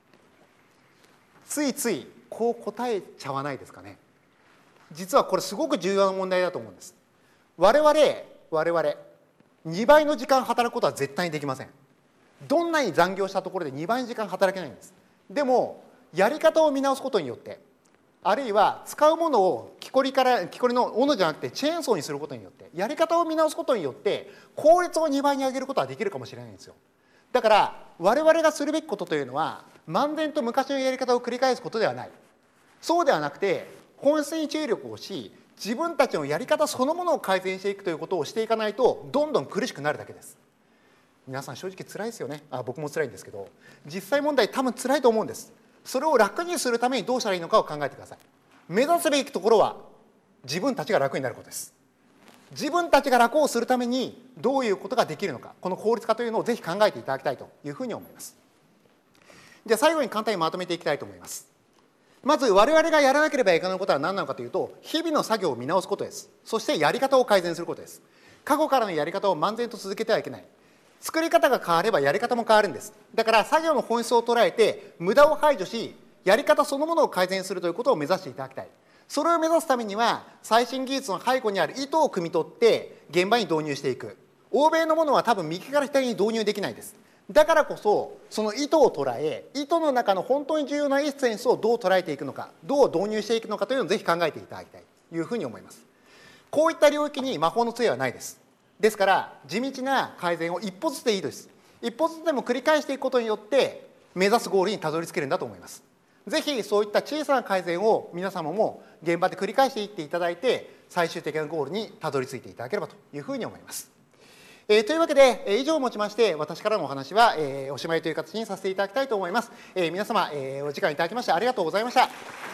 [SPEAKER 1] ついついこう答えちゃわないですかね。実はこれすごく重要な問題だと思うんです。我々我々にばいの時間働くことは絶対にできません。どんなに残業したところでにばいの時間働けないんです。でもやり方を見直すことによって、あるいは使うものを木こりから木こりの斧じゃなくてチェーンソーにすることによって、やり方を見直すことによって効率をにばいに上げることはできるかもしれないんですよ。だから我々がするべきことというのは漫然と昔のやり方を繰り返すことではない。そうではなくて本質に注力をし、自分たちのやり方そのものを改善していくということをしていかないとどんどん苦しくなるだけです。皆さん正直辛いですよね。あ僕も辛いんですけど、実際問題多分辛いと思うんです。それを楽にするためにどうしたらいいのかを考えてください。 目指すべきところは自分たちが楽になることです。自分たちが楽をするためにどういうことができるのか、この効率化というのをぜひ考えていただきたいというふうに思います。じゃあ最後に簡単にまとめていきたいと思います。まず我々がやらなければいけないことは何なのかというと、日々の作業を見直すことです。そしてやり方を改善することです。過去からのやり方を漫然と続けてはいけない。作り方が変わればやり方も変わるんです。だから作業の本質を捉えて無駄を排除し、やり方そのものを改善するということを目指していただきたい。それを目指すためには最新技術の背後にある意図を汲み取って現場に導入していく。欧米のものは多分右から左に導入できないです。だからこそその意図を捉え、意図の中の本当に重要なエッセンスをどう捉えていくのか、どう導入していくのかというのをぜひ考えていただきたいというふうに思います。こういった領域に魔法の杖はないです。ですから地道な改善を一歩ずつでいいです。一歩ずつでも繰り返していくことによって目指すゴールにたどり着けるんだと思います。ぜひそういった小さな改善を皆様も現場で繰り返していっていただいて、最終的なゴールにたどり着いていただければというふうに思います。えー、というわけで、えー、以上をもちまして私からのお話は、えー、おしまいという形にさせていただきたいと思います。えー、皆様、えー、お時間いただきましてありがとうございました。